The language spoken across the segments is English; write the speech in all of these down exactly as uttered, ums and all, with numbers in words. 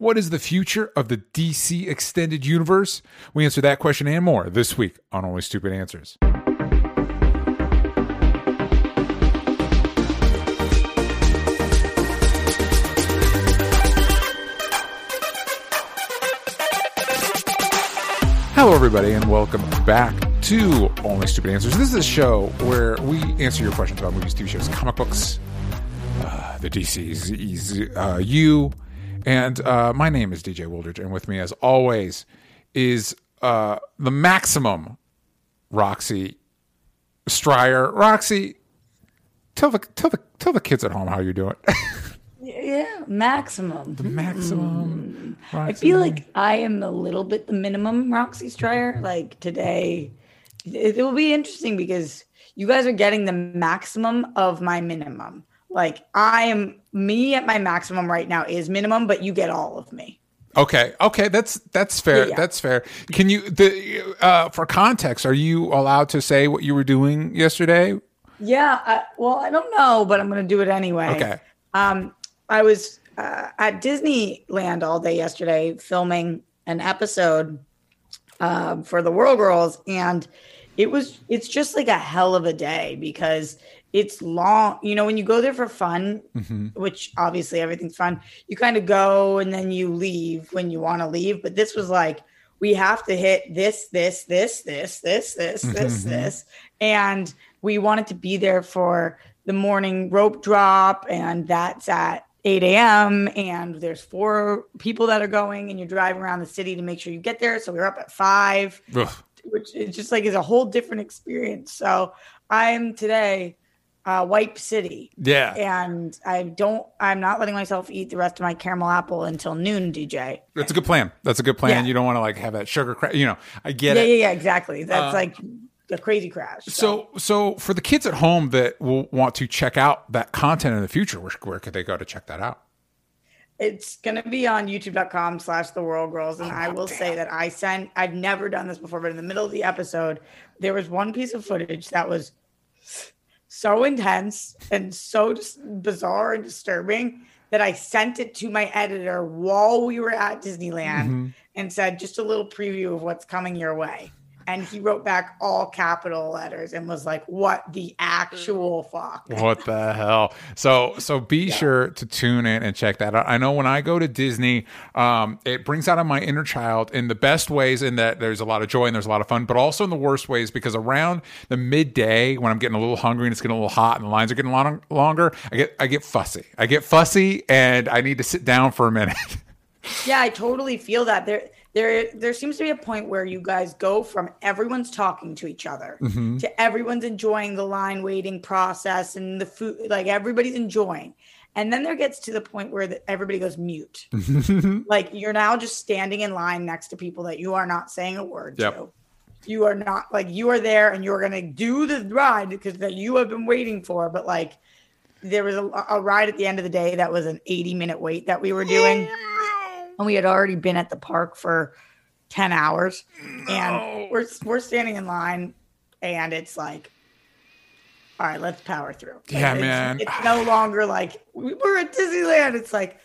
What is the future of the D C Extended Universe? We answer that question and more this week on Only Stupid Answers. Hello, everybody, and welcome back to Only Stupid Answers. This is a show where we answer your questions about movies, T V shows, comic books, uh, the D C's, uh, you, and uh, my name is D J Wooldridge, and with me, as always, is uh, the maximum Roxy Stryer. Roxy, tell the tell the tell the kids at home how you're doing. Yeah, maximum. The maximum. Mm. I feel like I am a little bit the minimum Roxy Stryer. Like today, it, it will be interesting because you guys are getting the maximum of my minimum. Like I am, me at my maximum right now is minimum, but you get all of me. Okay, okay, that's that's fair. Yeah, yeah. That's fair. Can you, the uh, for context, are you allowed to say what you were doing yesterday? Yeah. I, well, I don't know, but I'm going to do it anyway. Okay. Um. I was uh, at Disneyland all day yesterday filming an episode uh, for the World Girls, and it was it's just like a hell of a day because it's long. You know, when you go there for fun, mm-hmm. which obviously everything's fun, you kind of go and then you leave when you want to leave. But this was like, we have to hit this, this, this, this, this, this, mm-hmm. this, this, and we wanted to be there for the morning rope drop, and that's at eight a.m. and there's four people that are going, and you're driving around the city to make sure you get there. So we're up at five, Ugh. which is just like is a whole different experience. So I'm today uh, Wipe City. Yeah. And I don't, I'm not letting myself eat the rest of my caramel apple until noon, D J. That's a good plan. That's a good plan. Yeah. You don't want to like have that sugar crash. You know, I get yeah, it. Yeah, yeah, exactly. That's uh, like a crazy crash. So. so, so for the kids at home that will want to check out that content in the future, where, where could they go to check that out? It's going to be on youtube.com slash the World Girls. And oh, I will damn. say that I sent, I've never done this before, but in the middle of the episode, there was one piece of footage that was so intense and so just bizarre and disturbing that I sent it to my editor while we were at Disneyland mm-hmm. and said, just a little preview of what's coming your way. And he wrote back all capital letters and was like, what the actual fuck? What the hell? So so be yeah. sure to tune in and check that out. I know when I go to Disney, um, it brings out my inner child in the best ways, in that there's a lot of joy and there's a lot of fun, but also in the worst ways, because around the midday when I'm getting a little hungry and it's getting a little hot and the lines are getting long, longer, I get I get fussy. I get fussy and I need to sit down for a minute. Yeah, I totally feel that. There There, there seems to be a point where you guys go from everyone's talking to each other mm-hmm. to everyone's enjoying the line waiting process and the food, like everybody's enjoying. And then there gets to the point where the, everybody goes mute. Like you're now just standing in line next to people that you are not saying a word yep. to. You are not like you are there and you're going to do the ride because that you have been waiting for. But like there was a, a ride at the end of the day that was an eighty minute wait that we were doing. And we had already been at the park for ten hours. No. And we're we're standing in line, and it's like, all right, let's power through. Like, yeah, it's, man. It's no longer like, we're at Disneyland. It's like,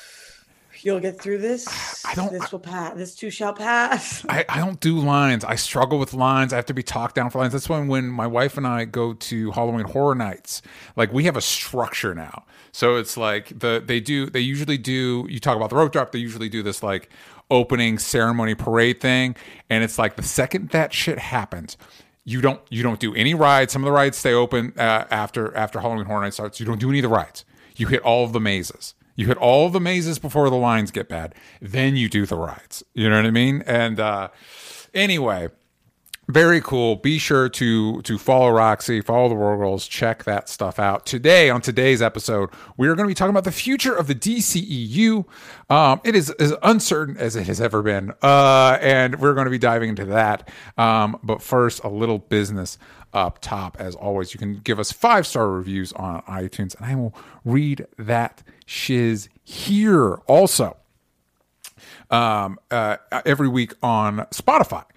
you'll get through this. I don't. This will pass. This too shall pass. I, I don't do lines. I struggle with lines. I have to be talked down for lines. That's when when my wife and I go to Halloween Horror Nights. Like we have a structure now. So it's like the they do they usually do. You talk about the rope drop. They usually do this like opening ceremony parade thing, and it's like the second that shit happens, you don't you don't do any rides. Some of the rides stay open uh, after after Halloween Horror Nights starts. You don't do any of the rides. You hit all of the mazes. You hit all of the mazes before the lines get bad. Then you do the rides. You know what I mean? And uh, anyway, very cool. Be sure to to follow Roxy, follow the World Girls, check that stuff out. Today, on today's episode, we are going to be talking about the future of the D C E U. Um, it is as uncertain as it has ever been. Uh, and we're going to be diving into that. Um, but first, a little business up top. As always, you can give us five-star reviews on iTunes, and I will read that shiz here. Also, um, uh, every week on Spotify.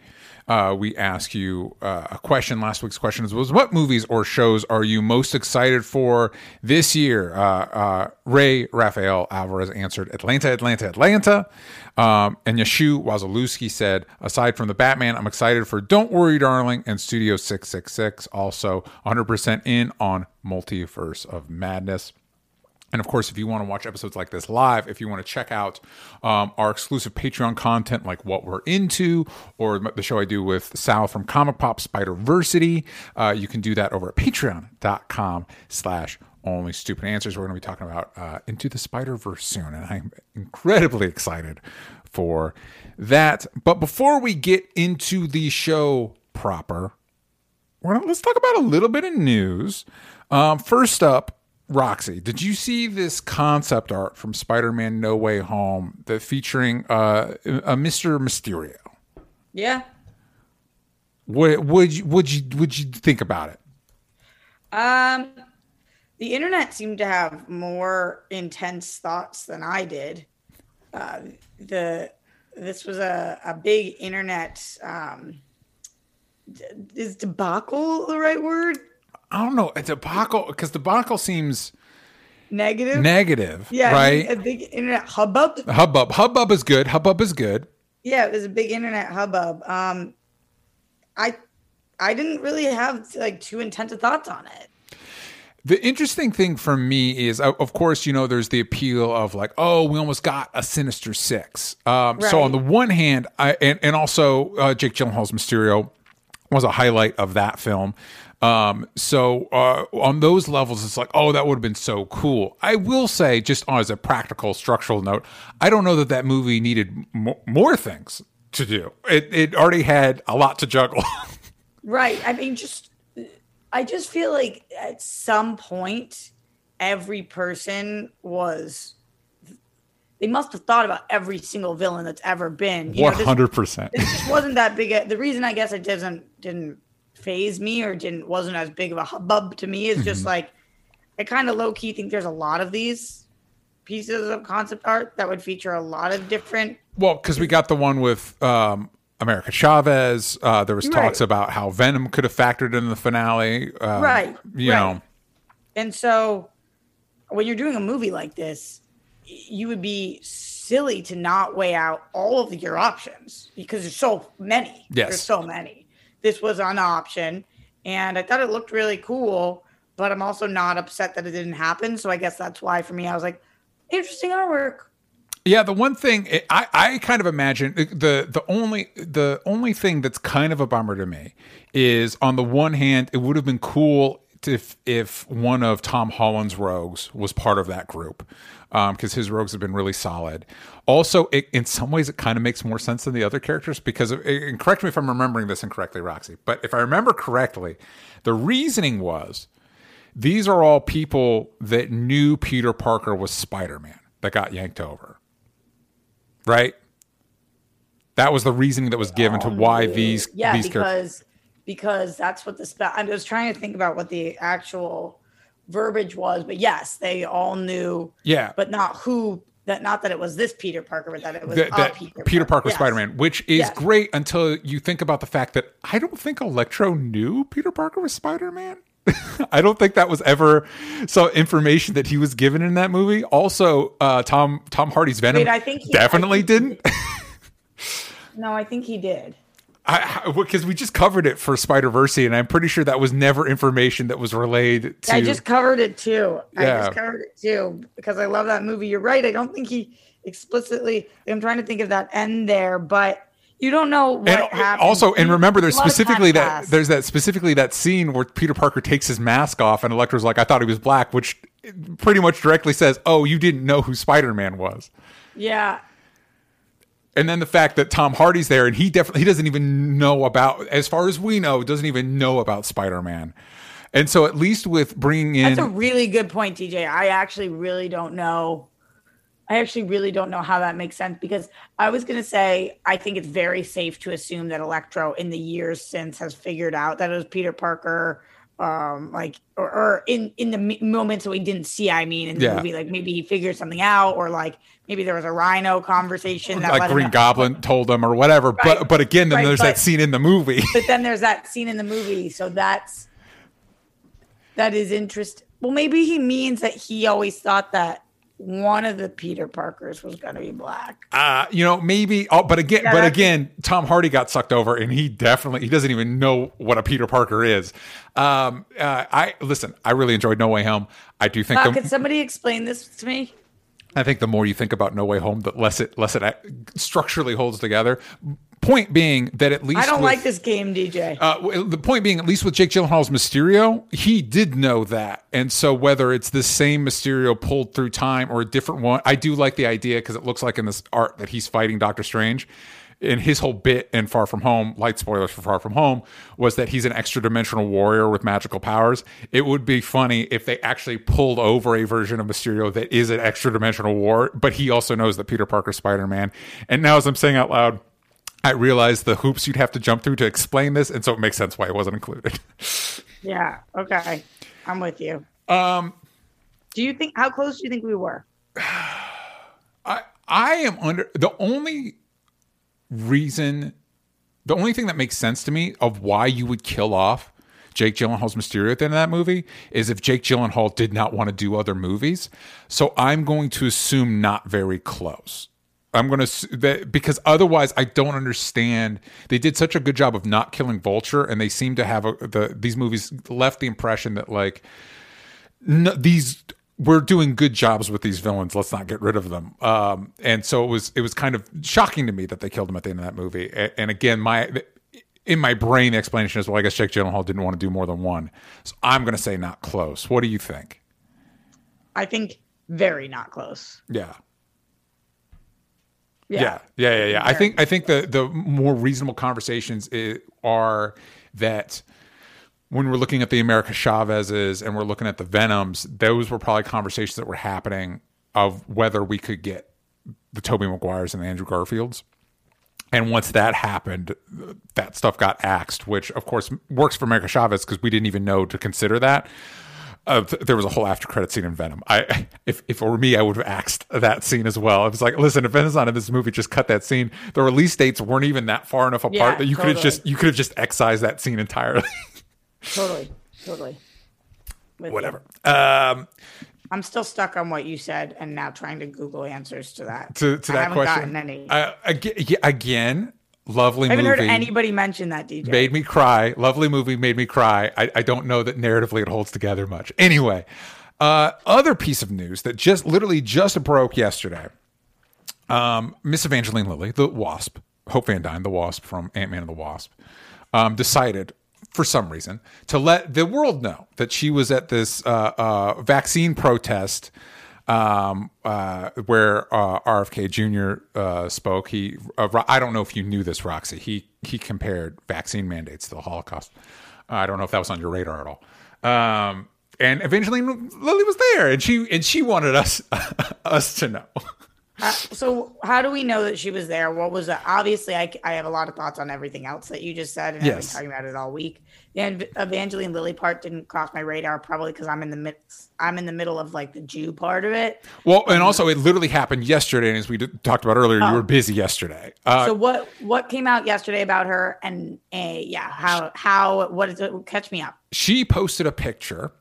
uh, we ask you uh, a question. Last week's question was, what movies or shows are you most excited for this year? Uh, uh, Ray Rafael Alvarez answered Atlanta, Atlanta, Atlanta. Um, and Yashu Wazalewski said, aside from the Batman, I'm excited for Don't Worry, Darling and Studio six six six. Also one hundred percent in on Multiverse of Madness. And of course, if you want to watch episodes like this live, if you want to check out um, our exclusive Patreon content, like What We're Into, or the show I do with Sal from Comic Pop Spider-Versity, uh, you can do that over at patreon.com slash only stupid answers. We're going to be talking about uh, Into the Spider-Verse soon, and I'm incredibly excited for that. But before we get into the show proper, we're gonna, let's talk about a little bit of news. Um, first up, Roxy, did you see this concept art from Spider-Man No Way Home that featuring uh, a Mister Mysterio? Yeah. What would you would you would you think about it? Um, the internet seemed to have more intense thoughts than I did. Uh, the this was a a big internet. Um, is debacle the right word? I don't know. A debacle, because debacle seems negative. Negative, yeah, right? A big internet hubbub. Hubbub. Hubbub is good. Hubbub is good. Yeah, it was a big internet hubbub. Um, I, I didn't really have like too intense thoughts on it. The interesting thing for me is, of course, you know, there's the appeal of like, oh, we almost got a Sinister Six. Um, right. So on the one hand, I and, and also uh, Jake Gyllenhaal's Mysterio was a highlight of that film. Um, so uh, on those levels, it's like, oh, that would have been so cool. I will say, just as a practical structural note, I don't know that that movie needed m- more things to do. It it already had a lot to juggle. Right. I mean, just I just feel like at some point, every person was. They must have thought about every single villain that's ever been. One hundred percent. This just wasn't that big. A, the reason I guess it doesn't didn't. phase me or didn't wasn't as big of a hubbub to me is mm-hmm. just like I kind of low-key think there's a lot of these pieces of concept art that would feature a lot of different well because we got the one with um America Chavez. Uh there was talks right. about how Venom could have factored in the finale, um, right you right. know. And so when you're doing a movie like this, you would be silly to not weigh out all of your options because there's so many. Yes. There's so many. This was an option, and I thought it looked really cool, but I'm also not upset that it didn't happen. So I guess that's why, for me, I was like, interesting artwork. Yeah, the one thing I, I kind of imagine the the only the only thing that's kind of a bummer to me is, on the one hand, it would have been cool if if one of Tom Holland's rogues was part of that group, because um, his rogues have been really solid. Also, it, in some ways, it kind of makes more sense than the other characters because, of, and correct me if I'm remembering this incorrectly, Roxy, but if I remember correctly, the reasoning was these are all people that knew Peter Parker was Spider-Man that got yanked over, right? That was the reasoning that was given to why these yeah these because characters. Because that's what the spell. I was trying to think about what the actual verbiage was, but yes, they all knew. Yeah, but not who. That not that it was this Peter Parker, but that it was that, that Peter, Peter Parker, Parker yes. Spider-Man, which is yes. great until you think about the fact that I don't think Electro knew Peter Parker was Spider-Man. I don't think that was ever some information that he was given in that movie. Also, uh, Tom Tom Hardy's Venom Wait, I think he, definitely I think didn't. He did. No, I think he did. Because we just covered it for Spider-Verse, and I'm pretty sure that was never information that was relayed to. I just covered it too. Yeah. I just covered it too because I love that movie. You're right. I don't think he explicitly. I'm trying to think of that end there, but you don't know what and happened. Also, and remember, there's specifically that passed. there's that specifically that scene where Peter Parker takes his mask off, and Electro's like, "I thought he was black," which pretty much directly says, "Oh, you didn't know who Spider-Man was." Yeah. And then the fact that Tom Hardy's there, and he definitely he doesn't even know about, as far as we know, doesn't even know about Spider-Man. And so at least with bringing in... That's a really good point, T J. I actually really don't know. I actually really don't know how that makes sense, because I was going to say, I think it's very safe to assume that Electro in the years since has figured out that it was Peter Parker, um, like, or, or in, in the moments that we didn't see, I mean, in the yeah. movie, like maybe he figured something out, or like maybe there was a Rhino conversation that like Green Goblin told him or whatever. Right. But, but again, then right. there's but, that scene in the movie. But then there's that scene in the movie. So that's, that is interesting. Well, maybe he means that he always thought that one of the Peter Parkers was going to be black. Uh, you know, maybe. Oh, but again, yeah, but again, Tom Hardy got sucked over, and he definitely he doesn't even know what a Peter Parker is. Um, uh, I listen. I really enjoyed No Way Home. I do think. Uh, the, can somebody explain this to me? I think the more you think about No Way Home, the less it less it structurally holds together. Point being that at least I don't with, like this game, D J. Uh, the point being, at least with Jake Gyllenhaal's Mysterio, he did know that, and so whether it's the same Mysterio pulled through time or a different one, I do like the idea because it looks like in this art that he's fighting Doctor Strange. And his whole bit in Far From Home, light spoilers for Far From Home, was that he's an extra dimensional warrior with magical powers. It would be funny if they actually pulled over a version of Mysterio that is an extra dimensional war, but he also knows that Peter Parker's Spider-Man. And now as I'm saying out loud, I realize the hoops you'd have to jump through to explain this, and so it makes sense why it wasn't included. Yeah, okay. I'm with you. Um, do you think, how close do you think we were? I I am under, the only reason, the only thing that makes sense to me of why you would kill off Jake Gyllenhaal's Mysterio at the end of that movie is if Jake Gyllenhaal did not want to do other movies. So I'm going to assume not very close. I'm going to that because otherwise I don't understand. They did such a good job of not killing Vulture, and they seem to have a, the these movies left the impression that like no, these we're doing good jobs with these villains. Let's not get rid of them. Um, and so it was it was kind of shocking to me that they killed him at the end of that movie. And, and again, my in my brain, the explanation is well, I guess Jake Gyllenhaal didn't want to do more than one. So I'm going to say not close. What do you think? I think very not close. Yeah. Yeah. yeah, yeah, yeah, yeah. I think I think the the more reasonable conversations is, are that when we're looking at the America Chavez's and we're looking at the Venoms, those were probably conversations that were happening of whether we could get the Tobey Maguires and the Andrew Garfields. And once that happened, that stuff got axed, which of course works for America Chavez because we didn't even know to consider that. Uh, th- there was a whole after credit scene in Venom. I, if, if it were me, I would have axed that scene as well. It was like, listen, if Venom's not in this movie, just cut that scene. The release dates weren't even that far enough apart yeah, that you totally. could have just you could have just excised that scene entirely. Totally, totally. With Whatever. Um, I'm still stuck on what you said, and now trying to Google answers to that. To to I that haven't question. Gotten any. Uh, again, again, lovely I haven't movie. heard anybody mention that, D J. Made me cry. Lovely movie, made me cry. I, I don't know that narratively it holds together much. Anyway, uh, other piece of news that just literally just broke yesterday. Um, Miss Evangeline Lilly, the Wasp, Hope Van Dyne, the Wasp from Ant-Man and the Wasp, um, decided for some reason to let the world know that she was at this uh, uh, vaccine protest um, uh, where uh, R F K Junior uh, spoke. He, uh, I don't know if you knew this, Roxy. He he compared vaccine mandates to the Holocaust. Uh, I don't know if that was on your radar at all. Um, and Evangeline Lilly was there, and she and she wanted us us to know. Uh, so how do we know that she was there? What was it? Obviously, I, I have a lot of thoughts on everything else that you just said, and yes. I've been talking about it all week. The Evangeline Lilly part didn't cross my radar, probably because I'm in the mid, I'm in the middle of like the Jew part of it. Well, and also it literally happened yesterday, and as we did, talked about earlier, oh. you were busy yesterday. Uh, so what what came out yesterday about her, and uh, yeah, how how what is it? Catch me up. She posted a picture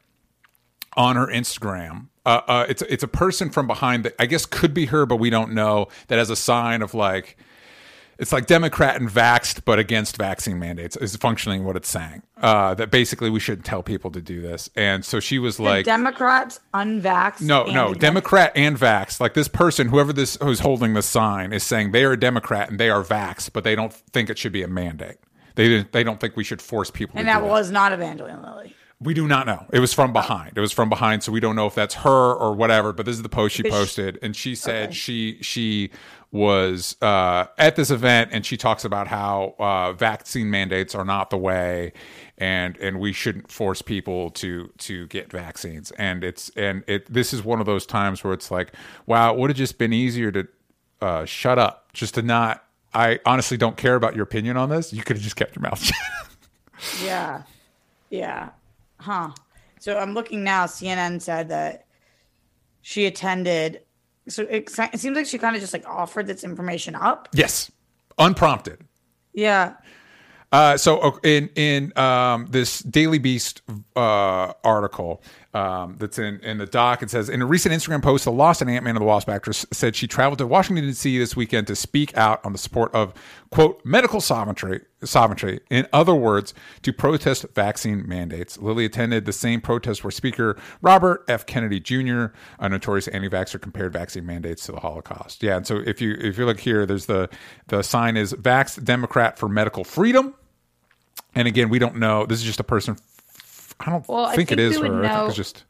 on her Instagram. Uh, uh, it's it's a person from behind that I guess could be her, but we don't know. That has a sign of like, it's like Democrat and vaxxed, but against vaccine mandates is functionally what it's saying. Uh, that basically we shouldn't tell people to do this. And so she was the like, Democrats unvaxxed. No, no, against- Democrat and vaxxed. Like this person, whoever this who's holding the sign, is saying they are a Democrat and they are vaxxed, but they don't think it should be a mandate. They they don't think we should force people. And to that do was not Evangeline Lilly. We do not know. It was from behind. It was from behind, so we don't know if that's her or whatever. But this is the post she posted, and she said okay. she she was uh, at this event, and she talks about how uh, vaccine mandates are not the way, and and we shouldn't force people to to get vaccines. And it's and it this is one of those times where it's like, wow, it would have just been easier to uh, shut up, just to not. I honestly don't care about your opinion on this. You could have just kept your mouth shut. Yeah, yeah. Huh. So I'm looking now. C N N said that she attended. So it, it seems like she kind of just like offered this information up. Yes, unprompted. Yeah. Uh, so in in um, this Daily Beast uh, article um, that's in, in the doc, it says, in a recent Instagram post, the Lost and Ant-Man and the Wasp actress said she traveled to Washington, D C this weekend to speak out on the support of, quote, medical sovereignty, sovereignty. In other words, to protest vaccine mandates. Lily attended the same protest where Speaker Robert F. Kennedy Junior, a notorious anti-vaxxer, compared vaccine mandates to the Holocaust. Yeah, and so if you if you look here, there's the, the sign is Vax Democrat for Medical Freedom. And again, we don't know. This is just a person. I don't well, think, I think it is her. Know, I think it's just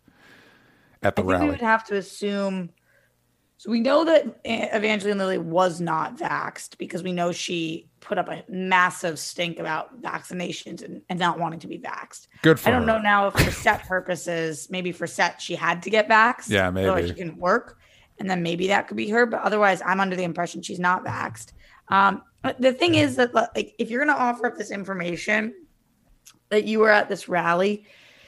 at the I think rally. We would have to assume. So we know that Evangeline Lilly was not vaxxed because we know she put up a massive stink about vaccinations and, and not wanting to be vaxxed. Good for I don't her. know now if for set purposes, maybe for set she had to get vaxxed. Yeah, maybe. Otherwise she couldn't work. And then maybe that could be her. But otherwise, I'm under the impression she's not vaxxed. Um, the thing is that like if you're going to offer up this information that you were at this rally,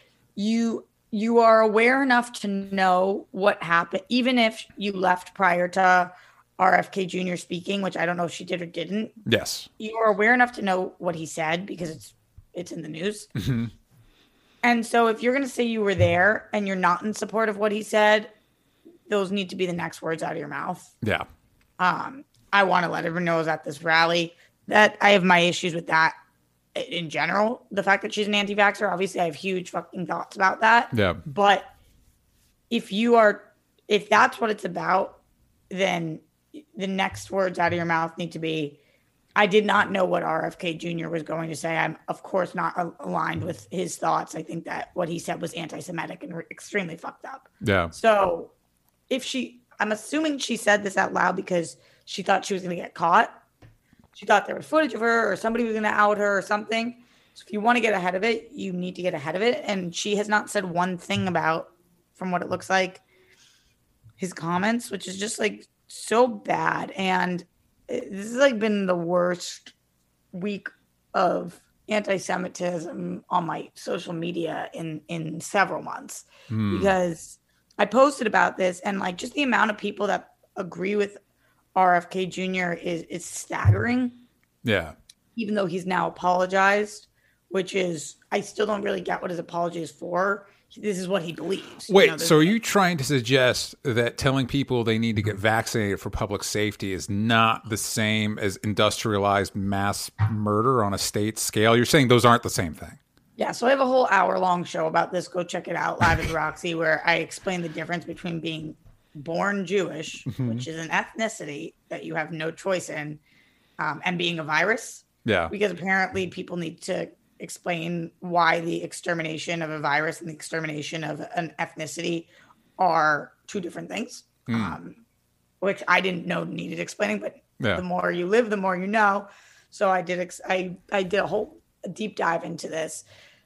you you are aware enough to know what happened, even if you left prior to R F K Junior speaking, which I don't know if she did or didn't. Yes, you are aware enough to know what he said because it's it's in the news. Mm-hmm. And so if you're going to say you were there and you're not in support of what he said, those need to be the next words out of your mouth. Yeah. Um, I want to let everyone know I was at this rally. That I have my issues with that in general. The fact that she's an anti-vaxxer, obviously I have huge fucking thoughts about that. Yeah. But if you are, if that's what it's about, then the next words out of your mouth need to be, I did not know what R F K Junior was going to say. I'm, of course, not a- aligned with his thoughts. I think that what he said was anti-Semitic and extremely fucked up. Yeah. So if she, I'm assuming she said this out loud because she thought she was going to get caught. She thought there was footage of her or somebody was going to out her or something. So if you want to get ahead of it, you need to get ahead of it. And she has not said one thing about, from what it looks like, his comments, which is just like so bad. And this has like been the worst week of anti-Semitism on my social media in, in several months Mm. because I posted about this and like just the amount of people that agree with R F K Junior is, is staggering. Yeah. Even though he's now apologized, which is, I still don't really get what his apology is for. This is what he believes. Wait, you know, so are you trying to suggest that telling people they need to get vaccinated for public safety is not the same as industrialized mass murder on a state scale? You're saying those aren't the same thing? Yeah, so I have a whole hour long show about this. Go check it out live at the Roxy, where I explain the difference between being born Jewish, mm-hmm. which is an ethnicity that you have no choice in, um, and being a virus. Yeah. Because apparently people need to explain why the extermination of a virus and the extermination of an ethnicity are two different things, mm. um, which I didn't know needed explaining, but yeah. the more you live, the more you know. So I did, ex- I, I did a whole a deep dive into this.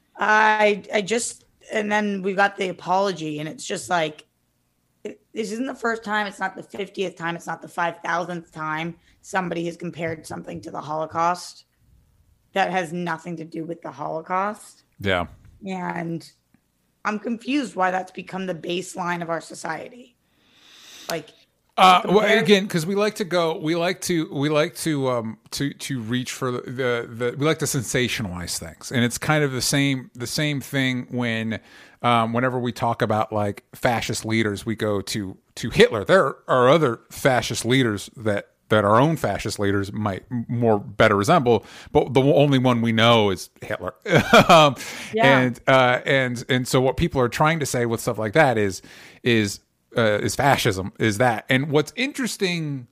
I, I just, and then we got the apology and it's just like, it, this isn't the first time. It's not the fiftieth time. It's not the five thousandth time somebody has compared something to the Holocaust that has nothing to do with the Holocaust. Yeah. And I'm confused why that's become the baseline of our society. Like, uh, well, again, because we like to go, we like to, we like to, um, to, to reach for the, the, the, we like to sensationalize things. And it's kind of the same, the same thing when, um, whenever we talk about like fascist leaders, we go to, to Hitler. There are other fascist leaders that, that our own fascist leaders might more better resemble, but the only one we know is Hitler. um, yeah. And, uh, and, and so what people are trying to say with stuff like that is, is, uh, is fascism is that. And what's interesting,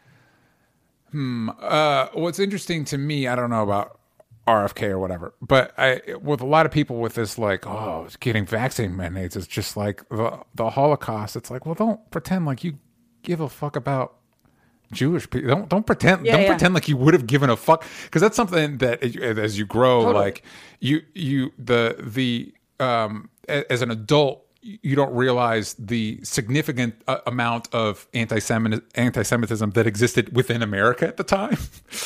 hmm, uh, what's interesting to me, I don't know about R F K or whatever, but I, with a lot of people with this, like, oh, getting vaccine mandates is just like the, the Holocaust. It's like, well, don't pretend like you give a fuck about Jewish people. Don't don't pretend. Yeah, don't yeah. pretend like you would have given a fuck, because that's something that as you grow, totally. like you you the the um as an adult, you don't realize the significant uh, amount of anti-Semitic, anti-Semitism that existed within America at the time.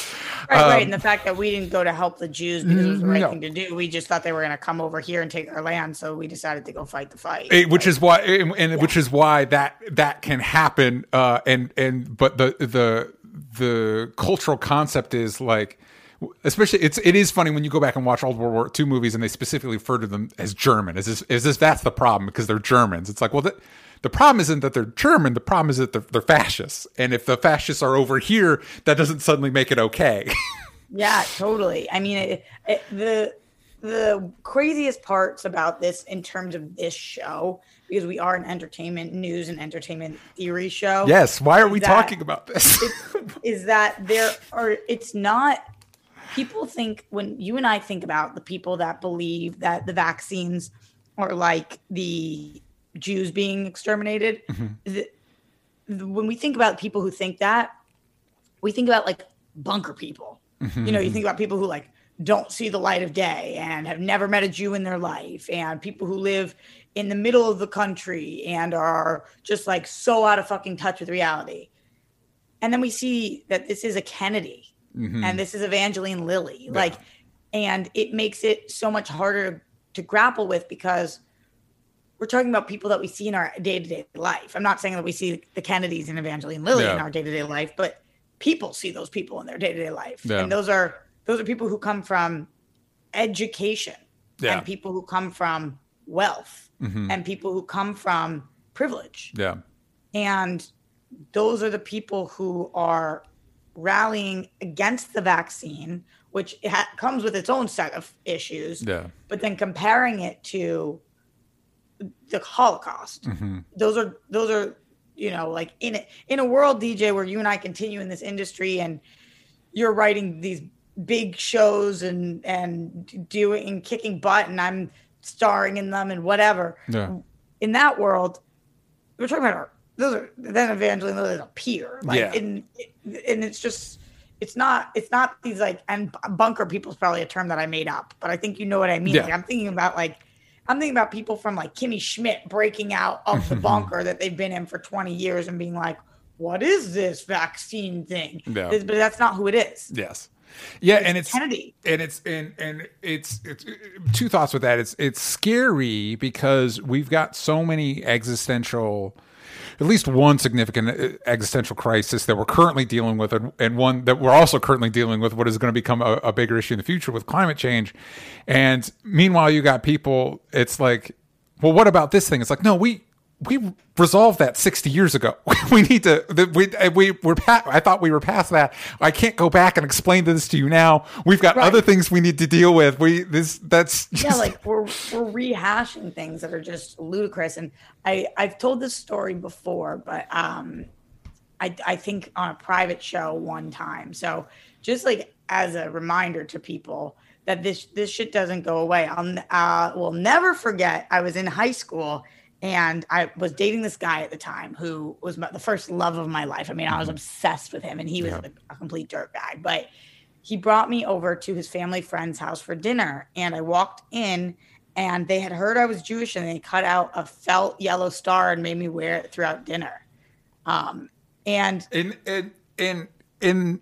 Right, um, right. And the fact that we didn't go to help the Jews because it was the right no. thing to do. We just thought they were going to come over here and take our land. So we decided to go fight the fight. It- which Like, is why, and, and yeah. which is why that that can happen. Uh, and and but the the the cultural concept is like, especially it's it is funny when you go back and watch old World War Two movies and they specifically refer to them as German. Is this is this that's the problem because they're Germans? It's like, well, the, the problem isn't that they're German. The problem is that they're, they're fascists. And if the fascists are over here, that doesn't suddenly make it okay. Yeah, totally. I mean, it, it, the the craziest parts about this in terms of this show, because we are an entertainment news and entertainment theory show. Yes. Why are we that, talking about this? Is that there are, it's not, people think when you and I think about the people that believe that the vaccines are like the Jews being exterminated, mm-hmm. the, the, when we think about people who think that, we think about like bunker people. Mm-hmm. You know, you think about people who like don't see the light of day and have never met a Jew in their life, and people who live in the middle of the country and are just like so out of fucking touch with reality. And then we see that this is a Kennedy mm-hmm. and this is Evangeline Lilly. Yeah. Like, and it makes it so much harder to, to grapple with because we're talking about people that we see in our day-to-day life. I'm not saying that we see the Kennedys and Evangeline Lilly yeah. in our day-to-day life, but people see those people in their day-to-day life. Yeah. And those are those are people who come from education yeah. and people who come from wealth mm-hmm. and people who come from privilege. Yeah. And those are the people who are rallying against the vaccine, which ha- comes with its own set of issues. Yeah. But then comparing it to the Holocaust. Mm-hmm. Those are those are you know, like in a, in a world, D J, where you and I continue in this industry and you're writing these big shows and, and doing and kicking butt and I'm starring in them and whatever. Yeah. In that world, we're talking about our, those are then Evangeline Lilly is a peer. Like, yeah. And, and it's just, it's not, it's not these like, and bunker people's probably a term that I made up, but I think you know what I mean. Yeah. Like, I'm thinking about like, I'm thinking about people from like Kimmy Schmidt breaking out of the bunker that they've been in for twenty years and being like, what is this vaccine thing? Yeah. But that's not who it is. Yes. Yeah. It's and it's Kennedy. And it's, and, and it's, it's two thoughts with that. It's, it's scary because we've got so many existential, at least one significant existential crisis that we're currently dealing with, and, and one that we're also currently dealing with, what is going to become a, a bigger issue in the future with climate change. And meanwhile, you got people, it's like, well, what about this thing? It's like, no, we, we resolved that sixty years ago. We need to, we, we, we're past, I thought we were past that. I can't go back and explain this to you now. We've got right. other things we need to deal with. We, this, that's just... yeah, like we're, we're rehashing things that are just ludicrous. And I, I've told this story before, but, um, I, I think on a private show one time. So just like as a reminder to people that this, this shit doesn't go away. I'll, uh, will never forget. I was in high school and I was dating this guy at the time who was my, the first love of my life. I mean, I was obsessed with him and he was yeah. a, a complete dirtbag, but he brought me over to his family friend's house for dinner. And I walked in and they had heard I was Jewish and they cut out a felt yellow star and made me wear it throughout dinner. Um, and in, in, in, in,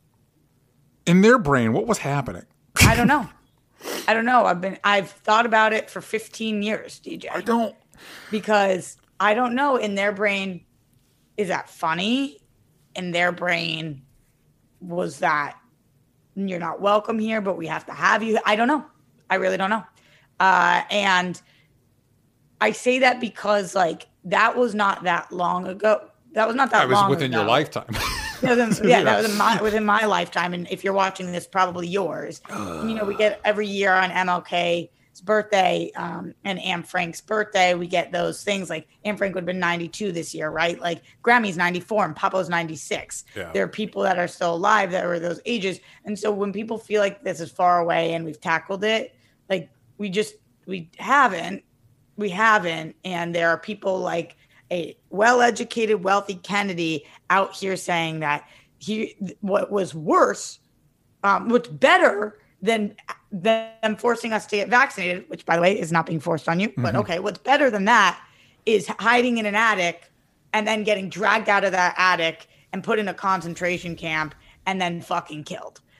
in their brain, what was happening? I don't know. I don't know. I've been, I've thought about it for fifteen years, D J. I don't. Because I don't know, in their brain, is that funny? In their brain, was that you're not welcome here, but we have to have you? I don't know. I really don't know. Uh, and I say that because, like, that was not that long ago. That was not that, that was long within ago. your lifetime. yeah, yeah, that was in my, within my lifetime. And if you're watching this, probably yours. Uh, you know, we get every year on M L K's birthday um, and Anne Frank's birthday, we get those things like Anne Frank would have been ninety-two this year, right? Like Grammy's ninety-four and Papo's ninety-six. Yeah. There are people that are still alive that were those ages. And so when people feel like this is far away and we've tackled it, like we just, we haven't, we haven't. And there are people like a well-educated, wealthy Kennedy out here saying that he, what was worse, um, what's better than them forcing us to get vaccinated, which, by the way, is not being forced on you. Mm-hmm. But okay, what's better than that is hiding in an attic and then getting dragged out of that attic and put in a concentration camp and then fucking killed.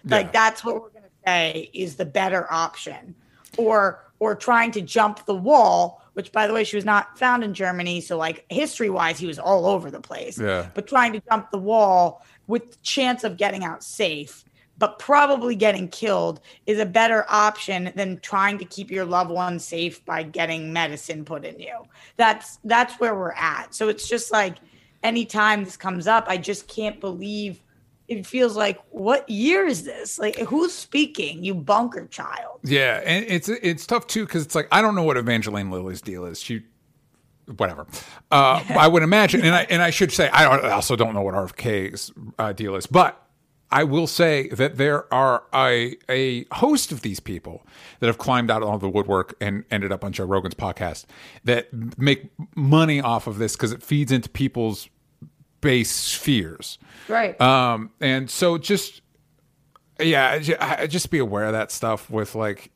Like that's what we're going to say is the better option, or or trying to jump the wall. Which, by the way, she was not found in Germany, so like history wise, he was all over the place. Yeah. But trying to jump the wall with the chance of getting out safe, but probably getting killed, is a better option than trying to keep your loved one safe by getting medicine put in you. That's that's where we're at. So it's just like anytime this comes up, I just can't believe it feels like, what year is this? Like, who's speaking? You bunker child. Yeah, and it's it's tough too because it's like I don't know what Evangeline Lilly's deal is. She, whatever. Uh, I would imagine, and I and I should say I, don't, I also don't know what R F K's uh, deal is, but I will say that there are a a host of these people that have climbed out of the woodwork and ended up on Joe Rogan's podcast that make money off of this because it feeds into people's base fears. Right. Um, and so just, yeah, just be aware of that stuff with like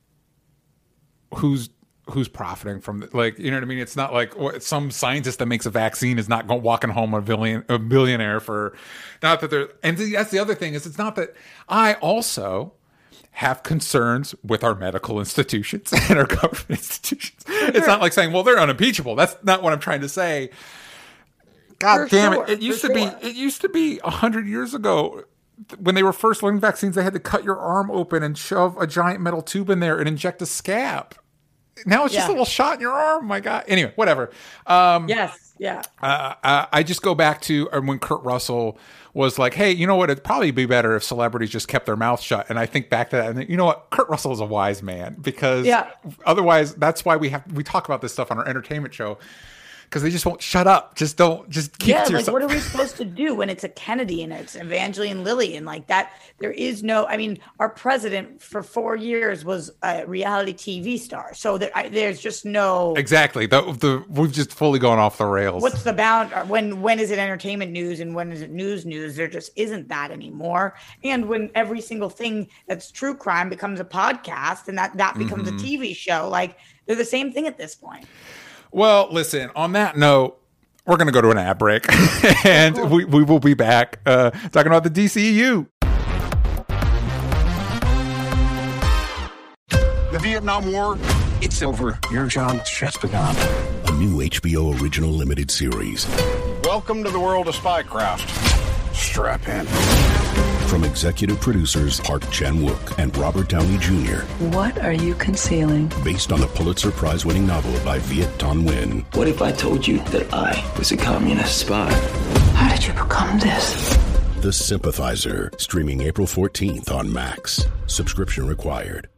who's, who's profiting from the, like, you know what I mean? It's not like some scientist that makes a vaccine is not going walking home a billion, a billionaire for not that they're, and that's the other thing is it's not that I also have concerns with our medical institutions and our government institutions. It's not like saying, well, they're unimpeachable. That's not what I'm trying to say. God For damn sure, it! It used to sure. be. It used to be a hundred years ago when they were first learning vaccines. They had to cut your arm open and shove a giant metal tube in there and inject a scab. Now it's just Yeah. a little shot in your arm. My God. Anyway, whatever. Um, Yes. Yeah. uh, uh, I just go back to uh, when Kurt Russell was like, "Hey, you know what? It'd probably be better if celebrities just kept their mouth shut." And I think back to that, and think, you know what? Kurt Russell is a wise man because Yeah. otherwise, that's why we have we talk about this stuff on our entertainment show. Because they just won't shut up. Just don't. Just keep Yeah, it to like yourself. what are we supposed to do when it's a Kennedy and it's Evangeline Lilly and like that? There is no. I mean, our president for four years was a reality T V star, so there, I, there's just no. Exactly. The, the we've just fully gone off the rails. What's the bound? When when is it entertainment news and when is it news news? There just isn't that anymore. And when every single thing that's true crime becomes a podcast and that that becomes Mm-hmm. a T V show, like they're the same thing at this point. Well, listen. On that note, we're going to go to an ad break, and Cool. we we will be back uh, talking about the D C E U. The Vietnam War, it's over. Your job's just begun. A new H B O original limited series. Welcome to the world of spycraft. Strap in. From executive producers Park Chan-wook and Robert Downey Junior What are you concealing? Based on the Pulitzer Prize-winning novel by Viet Thanh Nguyen. What if I told you that I was a communist spy? How did you become this? The Sympathizer. Streaming April fourteenth on Max. Subscription required.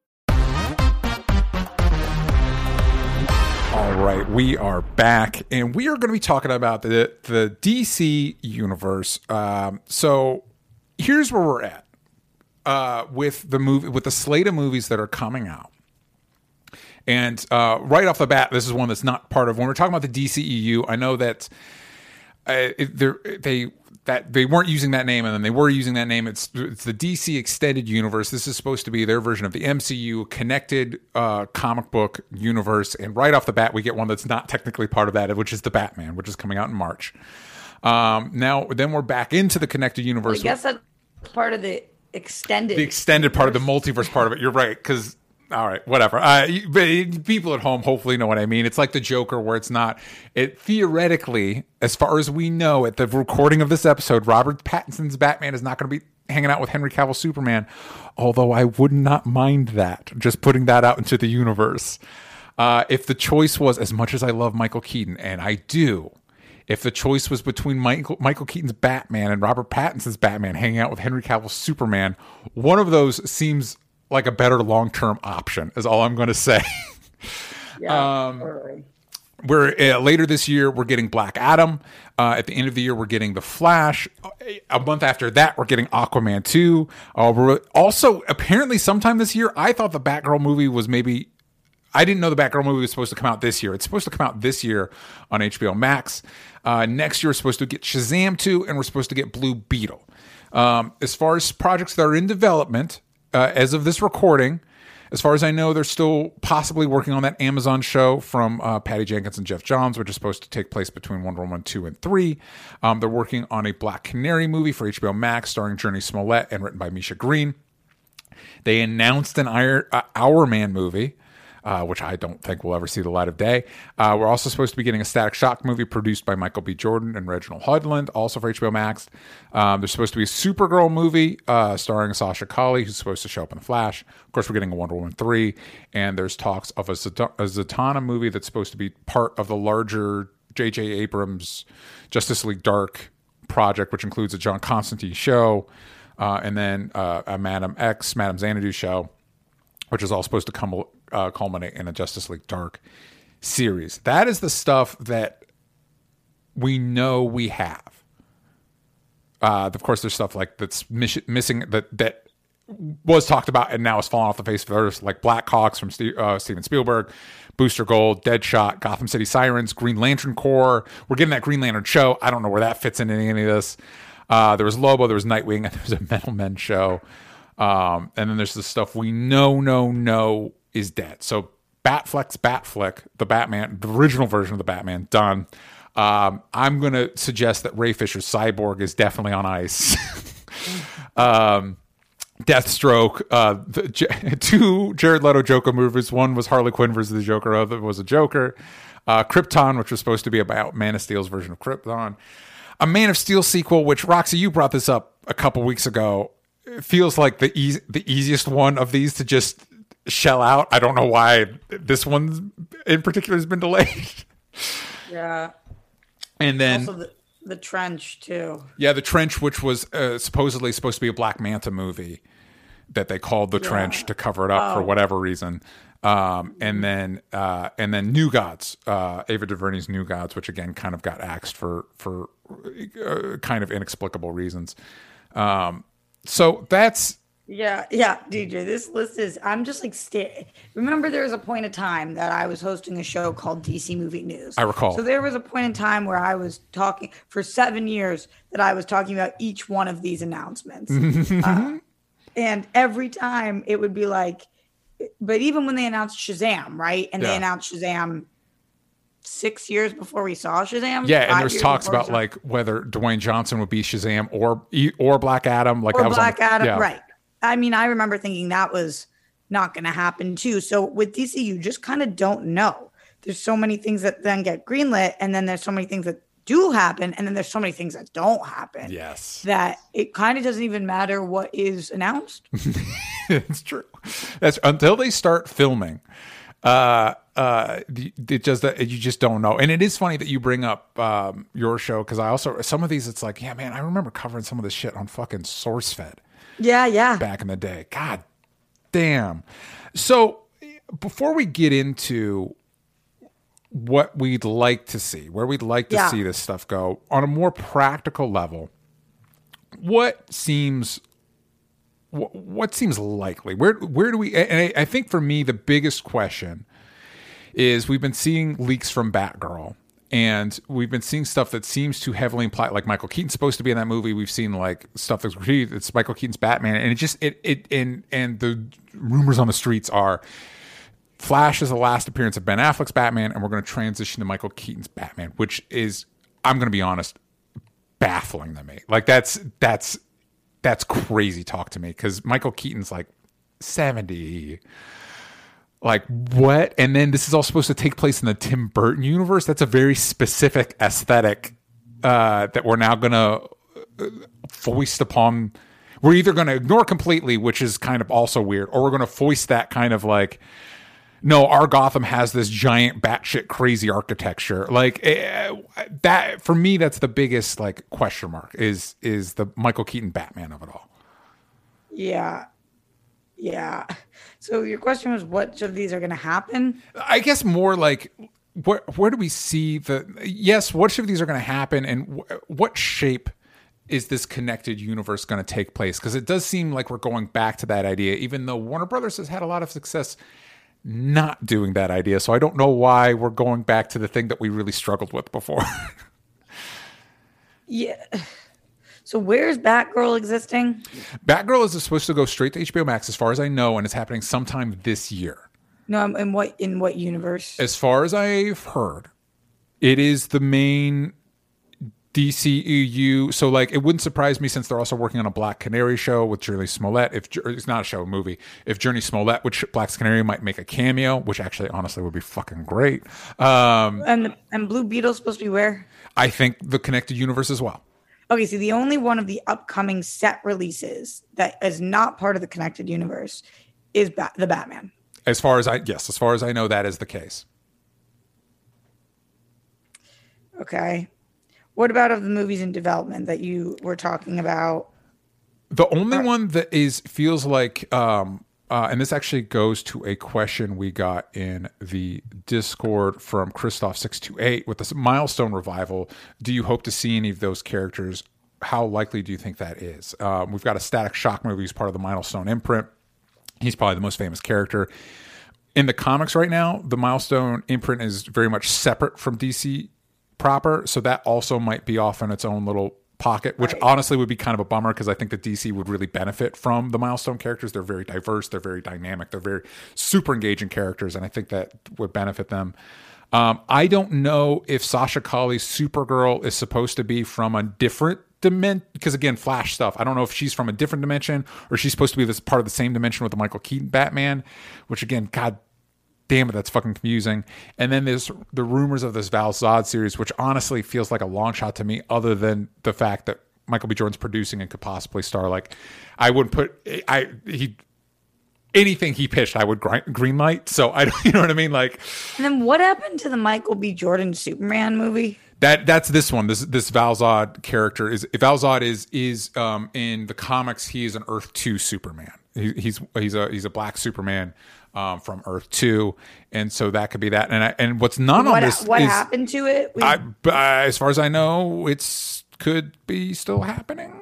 All right, we are back, and we are going to be talking about the the D C universe. Um, so here's where we're at uh, with the movie, with the slate of movies that are coming out. And uh, right off the bat, this is one that's not part of when we're talking about the D C E U. I know that uh, it, they that they weren't using that name, and then they were using that name. It's it's the D C Extended Universe. This is supposed to be their version of the M C U, connected uh, comic book universe. And right off the bat, we get one that's not technically part of that, which is the Batman, which is coming out in March. Um, now, then we're back into the connected universe. I guess that's part of the extended. The extended part of the multiverse part of it. You're right, because. All right, whatever. Uh, you- but people at home hopefully know what I mean. It's like the Joker, where it's not. It theoretically, as far as we know, at the recording of this episode, Robert Pattinson's Batman is not going to be hanging out with Henry Cavill Superman. Although I would not mind that. Just putting that out into the universe. Uh, if the choice was, as much as I love Michael Keaton, and I do, if the choice was between Michael Michael Keaton's Batman and Robert Pattinson's Batman hanging out with Henry Cavill's Superman, one of those seems like a better long-term option is all I'm going to say. Yeah, um, totally. We're uh, later this year, we're getting Black Adam. Uh, at the end of the year, we're getting The Flash. A month after that, we're getting Aquaman two. Uh, we're also, apparently sometime this year, I thought the Batgirl movie was maybe, I didn't know the Batgirl movie was supposed to come out this year. It's supposed to come out this year on H B O Max. Uh, next year, we're supposed to get Shazam two, and we're supposed to get Blue Beetle. Um, as far as projects that are in development, Uh, as of this recording, as far as I know, they're still possibly working on that Amazon show from uh, Patty Jenkins and Jeff Johns, which is supposed to take place between Wonder Woman two and three. Um, they're working on a Black Canary movie for H B O Max starring Journey Smollett and written by Misha Green. They announced an Iron, uh, Our Man movie, uh, which I don't think will ever see the light of day. Uh, we're also supposed to be getting a Static Shock movie produced by Michael B. Jordan and Reginald Hudlin, also for H B O Max. Um, there's supposed to be a Supergirl movie uh, starring Sasha Calle, who's supposed to show up in The Flash. Of course, we're getting a Wonder Woman three, and there's talks of a, Zat- a Zatanna movie that's supposed to be part of the larger J J. Abrams Justice League Dark project, which includes a John Constantine show, uh, and then uh, a Madam X, Madam Xanadu show, which is all supposed to come uh, culminate in a Justice League Dark series. That is the stuff that we know we have. Uh, of course, there's stuff like that's miss- missing that that was talked about and now is falling off the face of the earth, like Black Hawks from Steve, uh, Steven Spielberg, Booster Gold, Deadshot, Gotham City Sirens, Green Lantern Corps. We're getting that Green Lantern show. I don't know where that fits into any of this. Uh, there was Lobo, there was Nightwing, and there was a Metal Men show. Um, and then there's the stuff we know, no, no is dead. So Batfleck's Batfleck, the Batman, the original version of the Batman, done. Um, I'm going to suggest that Ray Fisher's Cyborg is definitely on ice. um, Deathstroke, uh, the, two Jared Leto Joker movies. One was Harley Quinn versus the Joker. Other was a Joker. Uh, Krypton, which was supposed to be about Man of Steel's version of Krypton. A Man of Steel sequel, which Roxy, you brought this up a couple weeks ago. It feels like the e- the easiest one of these to just shell out. I don't know why this one in particular has been delayed. Yeah. And then also the, the Trench too. Yeah, The Trench, which was uh, supposedly supposed to be a Black Manta movie that they called The yeah. Trench to cover it up oh. for whatever reason. Um, and then uh, and then New Gods, uh, Ava DuVernay's New Gods, which again kind of got axed for for uh, kind of inexplicable reasons. Um, so that's yeah, yeah, D J. This list is. I'm just like. Sta- Remember, there was a point of time that I was hosting a show called D C Movie News. I recall. So there was a point in time where I was talking for seven years that I was talking about each one of these announcements, uh, and every time it would be like. But even when they announced Shazam, right? And yeah. they announced Shazam six years before we saw Shazam. Yeah, and there's talks about like whether Dwayne Johnson would be Shazam or or Black Adam. Like or that was Black on, Adam, yeah. right. I mean, I remember thinking that was not going to happen too. So with D C, you just kind of don't know. There's so many things that then get greenlit, and then there's so many things that do happen, and then there's so many things that don't happen. Yes. That it kind of doesn't even matter what is announced. It's true. That's until they start filming. Uh, uh, it just that you just don't know. And it is funny that you bring up um, your show because I also some of these. It's like, yeah, man, I remember covering some of this shit on fucking SourceFed. Yeah, yeah. Back in the day, God damn. So before we get into what we'd like to see, where we'd like to yeah. see this stuff go on a more practical level, what seems what, what seems likely? Where where do we? And I, I think for me, the biggest question is we've been seeing leaks from Batgirl, and we've been seeing stuff that seems to heavily imply like Michael Keaton's supposed to be in that movie. We've seen like stuff that's it's Michael Keaton's Batman, and it just it it and and the rumors on the streets are. Flash is the last appearance of Ben Affleck's Batman, and we're going to transition to Michael Keaton's Batman, which is, I'm going to be honest, baffling to me. Like that's that's that's crazy talk to me because Michael Keaton's like seventy. Like what? And then this is all supposed to take place in the Tim Burton universe. That's a very specific aesthetic uh, that we're now going to foist upon. We're either going to ignore completely, which is kind of also weird, or we're going to foist that kind of like. No, our Gotham has this giant batshit crazy architecture. Like uh, that for me, that's the biggest like question mark is is the Michael Keaton Batman of it all. Yeah, yeah. So your question was, which of these are going to happen? I guess more like where where do we see the yes? Which of these are going to happen, and w- what shape is this connected universe going to take place? Because it does seem like we're going back to that idea, even though Warner Brothers has had a lot of success. Not doing that idea, so I don't know why we're going back to the thing that we really struggled with before. Yeah. So where's Batgirl existing? Batgirl is supposed to go straight to H B O Max, as far as I know, and it's happening sometime this year. No, in what in what universe? As far as I've heard, it is the main D C E U. So like, it wouldn't surprise me since they're also working on a Black Canary show with Journey Smollett. If it's not a show, a movie. If Journey Smollett, which Black Canary might make a cameo, which actually honestly would be fucking great. Um, and the, and Blue Beetle's supposed to be where? I think the Connected Universe as well. Okay, so the only one of the upcoming set releases that is not part of the Connected Universe is ba- the Batman. As far as I yes, as far as I know, that is the case. Okay. What about of the movies in development that you were talking about? The only one that is feels like, um, uh, and this actually goes to a question we got in the Discord from Christoph six two eight with this Milestone revival. Do you hope to see any of those characters? How likely do you think that is? Um, we've got a Static Shock movie as part of the Milestone imprint. He's probably the most famous character. In the comics right now, the Milestone imprint is very much separate from D C proper, so that also might be off in its own little pocket, which right. honestly would be kind of a bummer because I think that D C would really benefit from the Milestone characters. They're very diverse, they're very dynamic, they're very super engaging characters, and I think that would benefit them. Um, I don't know if Sasha Calle's Supergirl is supposed to be from a different dimension, because again, Flash stuff. I don't know if she's from a different dimension or she's supposed to be this part of the same dimension with the Michael Keaton Batman, which again, God damn it, that's fucking confusing. And then there's the rumors of this Val Zod series, which honestly feels like a long shot to me, other than the fact that Michael B. Jordan's producing and could possibly star. Like, I wouldn't put I he anything he pitched, I would green light. So I don't, you know what I mean? Like, and then what happened to the Michael B. Jordan Superman movie? That that's this one. This this Val Zod character is Val Zod is is um in the comics. He is an Earth two Superman. He, he's he's a he's a black Superman. Um, from Earth two, and so that could be that. And I, and what's not what, on this what is, happened to it? We, I, uh, as far as I know, it's could be still happening.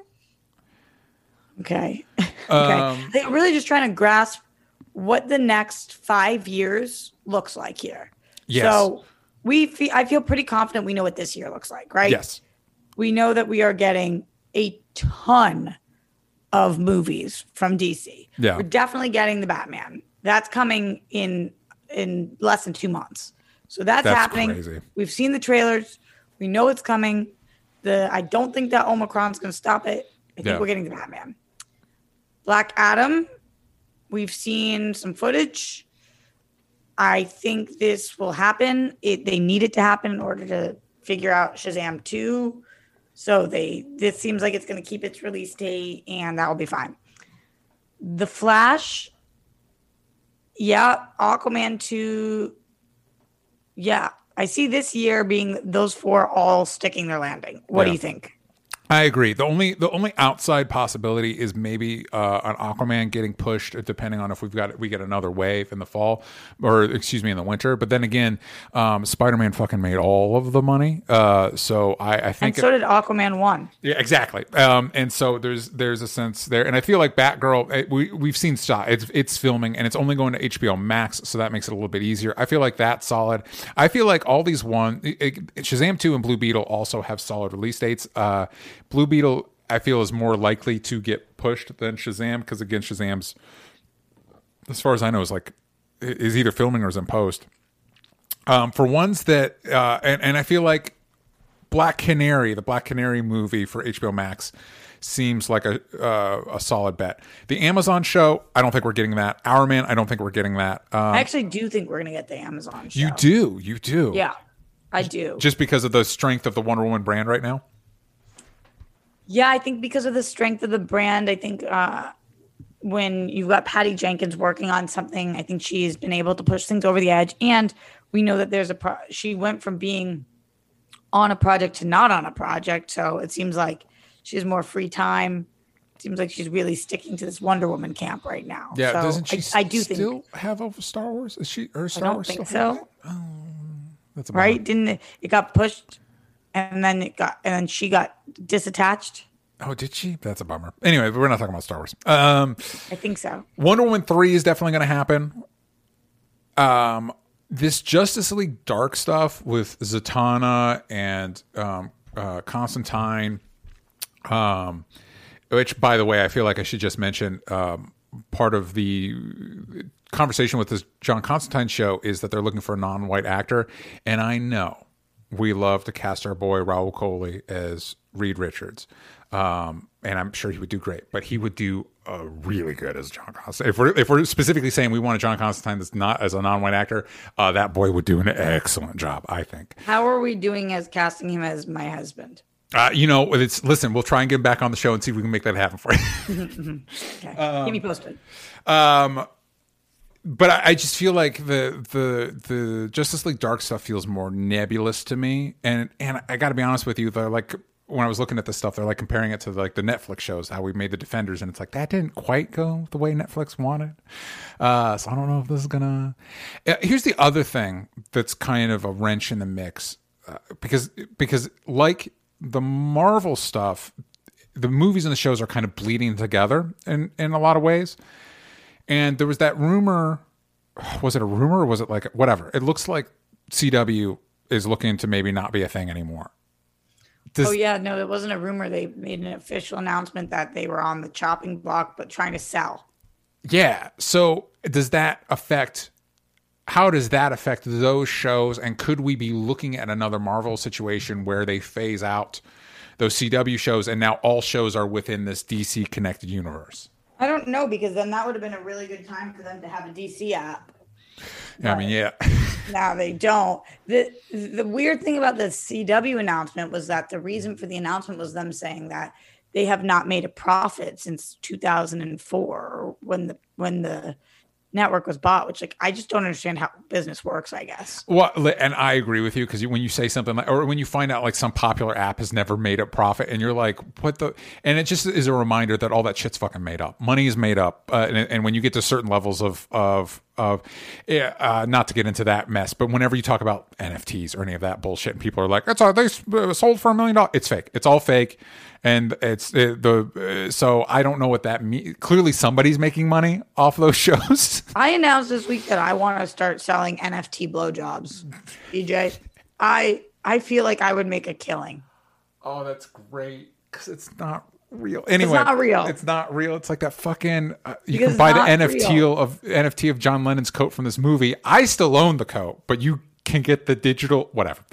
Okay, okay. Um, They're really just trying to grasp what the next five years looks like here. Yes. So we, feel, I feel pretty confident we know what this year looks like, right? Yes. We know that we are getting a ton of movies from D C. Yeah. We're definitely getting the Batman. That's coming in in less than two months. So that's, That's happening. crazy. We've seen the trailers. We know it's coming. The I don't think that Omicron's going to stop it. I think Yeah. we're getting the Batman. Black Adam, we've seen some footage. I think this will happen. It they need it to happen in order to figure out Shazam two. So they this seems like it's going to keep its release date, and that will be fine. The Flash. Yeah, Aquaman two. Yeah, I see this year being those four all sticking their landing. What Yeah. do you think? I agree. The only the only outside possibility is maybe uh, an Aquaman getting pushed, depending on if we've got we get another wave in the fall, or excuse me, in the winter. But then again, um, Spider-Man fucking made all of the money, uh, so I, I think. And so it, did Aquaman one. Yeah, exactly. Um, and so there's there's a sense there, and I feel like Batgirl. It, we we've seen stuff. It's it's filming, and it's only going to H B O Max, so that makes it a little bit easier. I feel like that's solid. I feel like all these one it, it, Shazam two and Blue Beetle also have solid release dates. Uh, Blue Beetle, I feel, is more likely to get pushed than Shazam because again, Shazam's, as far as I know, is like is either filming or is in post. Um, for ones that, uh, and and I feel like Black Canary, the Black Canary movie for H B O Max, seems like a uh, a solid bet. The Amazon show, I don't think we're getting that. Our Man, I don't think we're getting that. Um, I actually do think we're going to get the Amazon show. you do, you do, Yeah, I do. just because of the strength of the Wonder Woman brand right now. Yeah, I think because of the strength of the brand, I think uh, when you've got Patty Jenkins working on something, I think she's been able to push things over the edge. And we know that there's a pro- she went from being on a project to not on a project, so it seems like she has more free time. It seems like she's really sticking to this Wonder Woman camp right now. Yeah, so doesn't she I, I do still think, have a Star Wars? Is she or I Star don't Wars think still so. Oh, that's a bummer. Right? Didn't it, it got pushed, and then it got and then she got disattached. Oh, did she? That's a bummer. Anyway, we're not talking about Star Wars. Um, I think so. Wonder Woman three is definitely going to happen. Um, this Justice League Dark stuff with Zatanna and um, uh, Constantine, um, which, by the way, I feel like I should just mention um, part of the conversation with this John Constantine show is that they're looking for a non-white actor, and I know we love to cast our boy Raul Coley as Reed Richards. Um, and I'm sure he would do great, but he would do uh, really good as John Constantine. If we're, if we're specifically saying we want a John Constantine that's not as a non-white actor, uh, that boy would do an excellent job, I think. How are we doing as casting him as my husband? Uh, you know, it's listen, we'll try and get him back on the show and see if we can make that happen for you. Okay. Um, Keep me posted. Um, but I, I just feel like the the the Justice League Dark stuff feels more nebulous to me, and and I got to be honest with you, they're like when I was looking at this stuff, they're like comparing it to like the Netflix shows, how we made the Defenders, and it's like that didn't quite go the way Netflix wanted. Uh, so I don't know if this is gonna. Uh, here's the other thing that's kind of a wrench in the mix, uh, because because like the Marvel stuff, the movies and the shows are kind of bleeding together in, in a lot of ways. And there was that rumor, was it a rumor or was it like, whatever? It looks like C W is looking to maybe not be a thing anymore. Does, oh yeah, no, it wasn't a rumor. They made an official announcement that they were on the chopping block, but trying to sell. Yeah. So does that affect, how does that affect those shows? And could we be looking at another Marvel situation where they phase out those C W shows and now all shows are within this D C connected universe? I don't know, because then that would have been a really good time for them to have a D C app. Yeah, I mean, yeah. Now they don't. The the weird thing about the C W announcement was that the reason for the announcement was them saying that they have not made a profit since two thousand four, when the when the network was bought, which like I just don't understand how business works, I guess. Well, and I agree with you, because when you say something like, or when you find out like some popular app has never made a profit, and you're like, what the, and it just is a reminder that all that shit's fucking made up. Money is made up, uh, and, and when you get to certain levels of of of, uh, not to get into that mess, but whenever you talk about N F Ts or any of that bullshit, and people are like, that's all they sold for a million dollars. It's fake. It's all fake. And it's it, the uh, so I don't know what that means. Clearly, somebody's making money off those shows. I announced this week that I want to start selling N F T blowjobs. D J, I I feel like I would make a killing. Oh, that's great, because it's not real. Anyway, it's not real. It's not real. It's like that fucking. Uh, you Because can buy the it's not N F T real. of N F T of John Lennon's coat from this movie. I still own the coat, but you can get the digital whatever.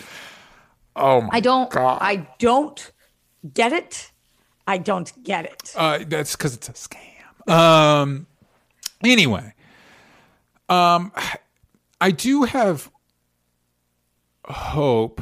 Oh my I don't. God. I don't get it. I don't get it. Uh, that's because it's a scam. Um. Anyway, um, I do have hope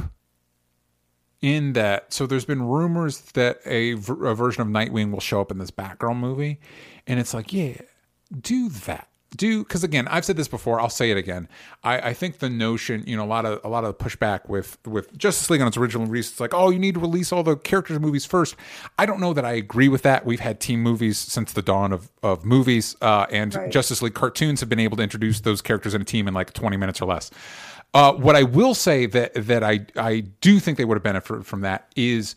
in that. So there's been rumors that a, v- a version of Nightwing will show up in this Batgirl movie, and it's like, yeah, do that. Do because again, I've said this before. I'll say it again. I, I think the notion, you know, a lot of a lot of pushback with with Justice League on its original release. It's like, oh, you need to release all the characters' movies first. I don't know that I agree with that. We've had team movies since the dawn of of movies, uh, and Right. Justice League cartoons have been able to introduce those characters in a team in like twenty minutes or less. Uh, what I will say that that I I do think they would have benefited from that is,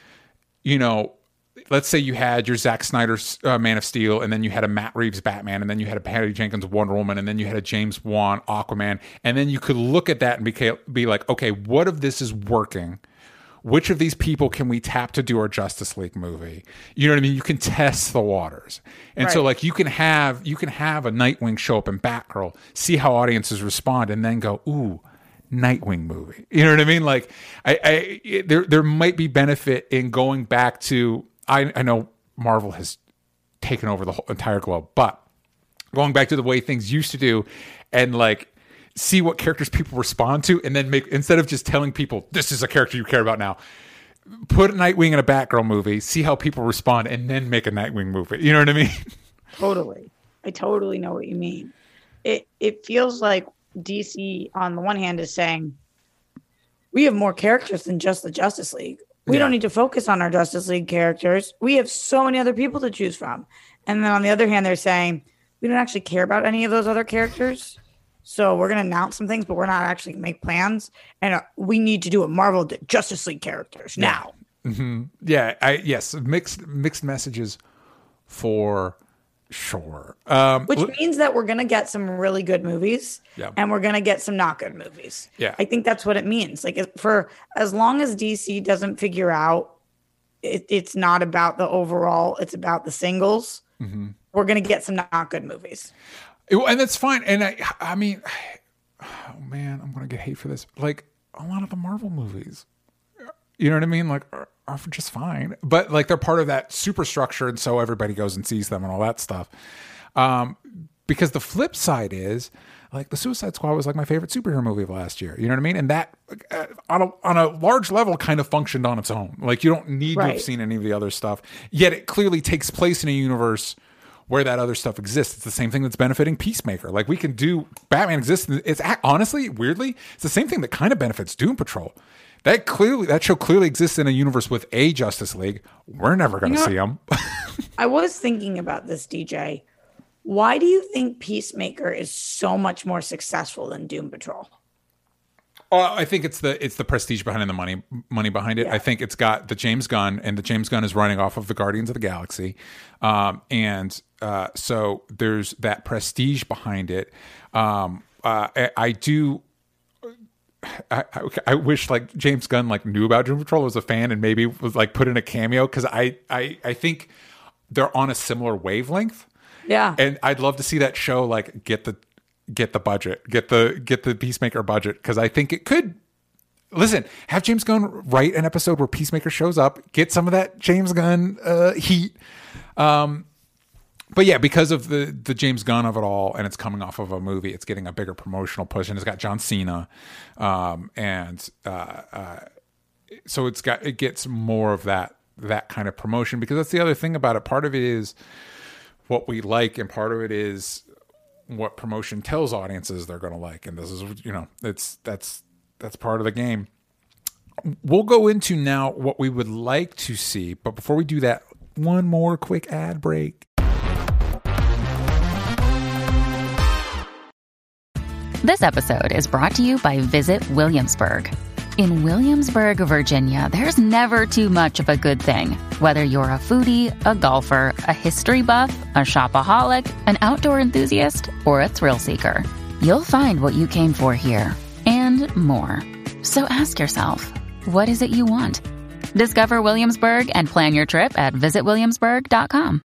you know, let's say you had your Zack Snyder's uh, Man of Steel, and then you had a Matt Reeves Batman, and then you had a Patty Jenkins Wonder Woman, and then you had a James Wan Aquaman, and then you could look at that and be, be like, okay, what of this is working? Which of these people can we tap to do our Justice League movie? You know what I mean? You can test the waters. And Right. so like you can have you can have a Nightwing show up in Batgirl, see how audiences respond, and then go, ooh, Nightwing movie. You know what I mean? Like I, I there there might be benefit in going back to I, I know Marvel has taken over the whole entire globe, but going back to the way things used to do, and like see what characters people respond to, and then make, instead of just telling people this is a character you care about now, put Nightwing in a Batgirl movie, see how people respond, and then make a Nightwing movie. You know what I mean? Totally. I totally know what you mean. It it feels like D C on the one hand is saying we have more characters than just the Justice League. We Yeah. don't need to focus on our Justice League characters. We have so many other people to choose from. And then on the other hand, they're saying we don't actually care about any of those other characters. So we're going to announce some things, but we're not actually going to make plans. And uh, we need to do a Marvel Justice League characters now. Yeah, I yes, mixed mixed messages for sure. Um, Which l- means that we're going to get some really good movies, Yeah. and we're going to get some not good movies. Yeah. I think that's what it means. Like if- for as long as D C doesn't figure out it, it's not about the overall, it's about the singles, Mm-hmm. we're going to get some not good movies. and that's fine. And I, I mean, oh man, I'm gonna get hate for this. Like, a lot of the Marvel movies. You know what I mean? Like, are, are just fine. But like they're part of that superstructure, and so everybody goes and sees them and all that stuff. Um, because the flip side is, like, the Suicide Squad was like my favorite superhero movie of last year. You know what I mean? And that uh, on a on a large level kind of functioned on its own. Like, you don't need right. to have seen any of the other stuff. Yet it clearly takes place in a universe where that other stuff exists. It's the same thing that's benefiting Peacemaker. Like, we can do Batman exists. It's honestly, weirdly, it's the same thing that kind of benefits Doom Patrol. That clearly, that show clearly exists in a universe with a Justice League. We're never going to you know, see them. I was thinking about this, D J. Why do you think Peacemaker is so much more successful than Doom Patrol? Oh, I think it's the it's the prestige behind it, the money money behind it. Yeah. I think it's got the James Gunn, and the James Gunn is running off of the Guardians of the Galaxy, um, and uh, so there's that prestige behind it. Um, uh, I, I do. I, I, I wish like James Gunn like knew about Doom Patrol, was a fan, and maybe was like put in a cameo, because I, I I think they're on a similar wavelength. Yeah, and I'd love to see that show like get the get the budget, get the get the Peacemaker budget, because I think it could. Listen, have James Gunn write an episode where Peacemaker shows up, get some of that James Gunn uh, heat. Um, But yeah, because of the the James Gunn of it all, and it's coming off of a movie, it's getting a bigger promotional push, and it's got John Cena, um, and uh, uh, so it's got it gets more of that that kind of promotion, because that's the other thing about it. Part of it is what we like, and part of it is what promotion tells audiences they're going to like, and this is, you know, it's that's that's part of the game. We'll go into now what we would like to see, but before we do that, one more quick ad break. This episode is brought to you by Visit Williamsburg. In Williamsburg, Virginia, there's never too much of a good thing. Whether you're a foodie, a golfer, a history buff, a shopaholic, an outdoor enthusiast, or a thrill seeker, you'll find what you came for here and more. So ask yourself, what is it you want? Discover Williamsburg and plan your trip at visit williamsburg dot com.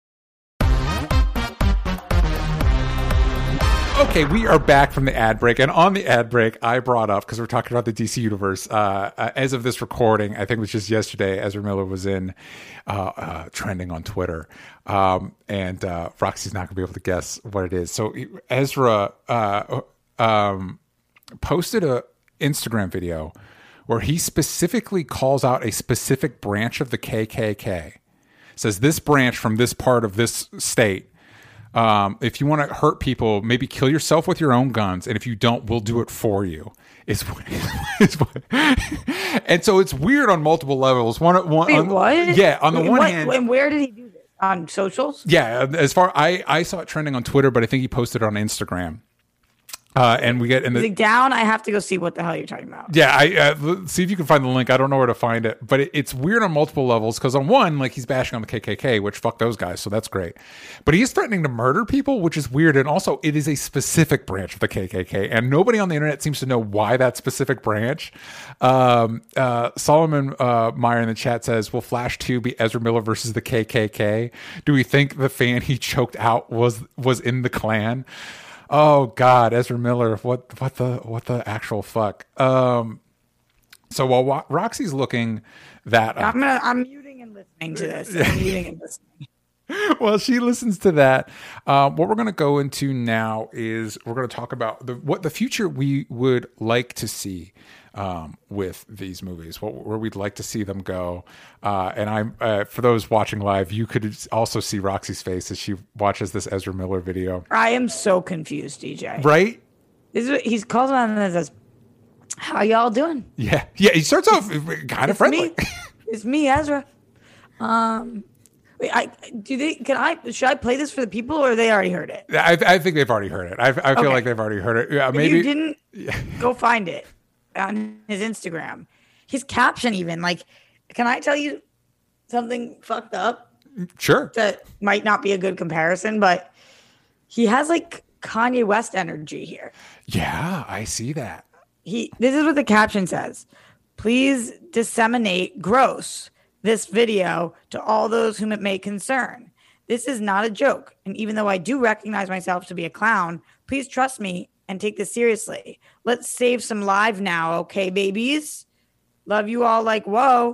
Okay, we are back from the ad break, and on the ad break, I brought up, because we're talking about the D C Universe, uh, uh, as of this recording, I think it was just yesterday, Ezra Miller was in uh, uh, trending on Twitter, um, and uh, Roxy's not going to be able to guess what it is. So Ezra uh, um, posted a Instagram video where he specifically calls out a specific branch of the K K K. Says this branch from this part of this state. Um, if you want to hurt people, maybe kill yourself with your own guns, and if you don't, we'll do it for you. Is what, is what. And so it's weird on multiple levels. One, one, Wait, on, what? Yeah, on the Wait, one what, hand, and where did he do this? On socials? Yeah, as far I I saw it trending on Twitter, but I think he posted it on Instagram. Uh, and we get in the Is it down. I have to go see what the hell you're talking about. Yeah, I uh, see if you can find the link. I don't know where to find it, but it, it's weird on multiple levels, because on one, like, he's bashing on the K K K, which fuck those guys, so that's great. But he is threatening to murder people, which is weird, and also it is a specific branch of the K K K, and nobody on the internet seems to know why that specific branch. Um, uh, Solomon uh, Meyer in the chat says, "Will Flash two be Ezra Miller versus the K K K? Do we think the fan he choked out was was in the Klan?" Oh God, Ezra Miller! What what the what the actual fuck? Um, so while Wa- Roxy's looking that up, I'm gonna I'm muting and listening to this. I'm muting and listening. Well, she listens to that. Um, what we're going to go into now is we're going to talk about the, what the future we would like to see um, with these movies, what, where we'd like to see them go. Uh, and I'm uh, for those watching live, you could also see Roxy's face as she watches this Ezra Miller video. I am so confused, D J. Right? This is what he's calls on and says, "How y'all doing?" Yeah, yeah. He starts off kind of friendly. Me. It's me, Ezra. Um. Wait, I do they can I should I play this for the people, or they already heard it? I, I think they've already heard it. I, I feel Okay. like they've already heard it. Yeah, If maybe you didn't go find it on his Instagram. His caption even, like, can I tell you something fucked up? Sure. That might not be a good comparison, but he has like Kanye West energy here. Yeah, I see that. He this is what the caption says. "Please disseminate gross this video to all those whom it may concern. This is not a joke. And even though I do recognize myself to be a clown, please trust me and take this seriously. Let's save some live now, okay, babies? Love you all like, whoa.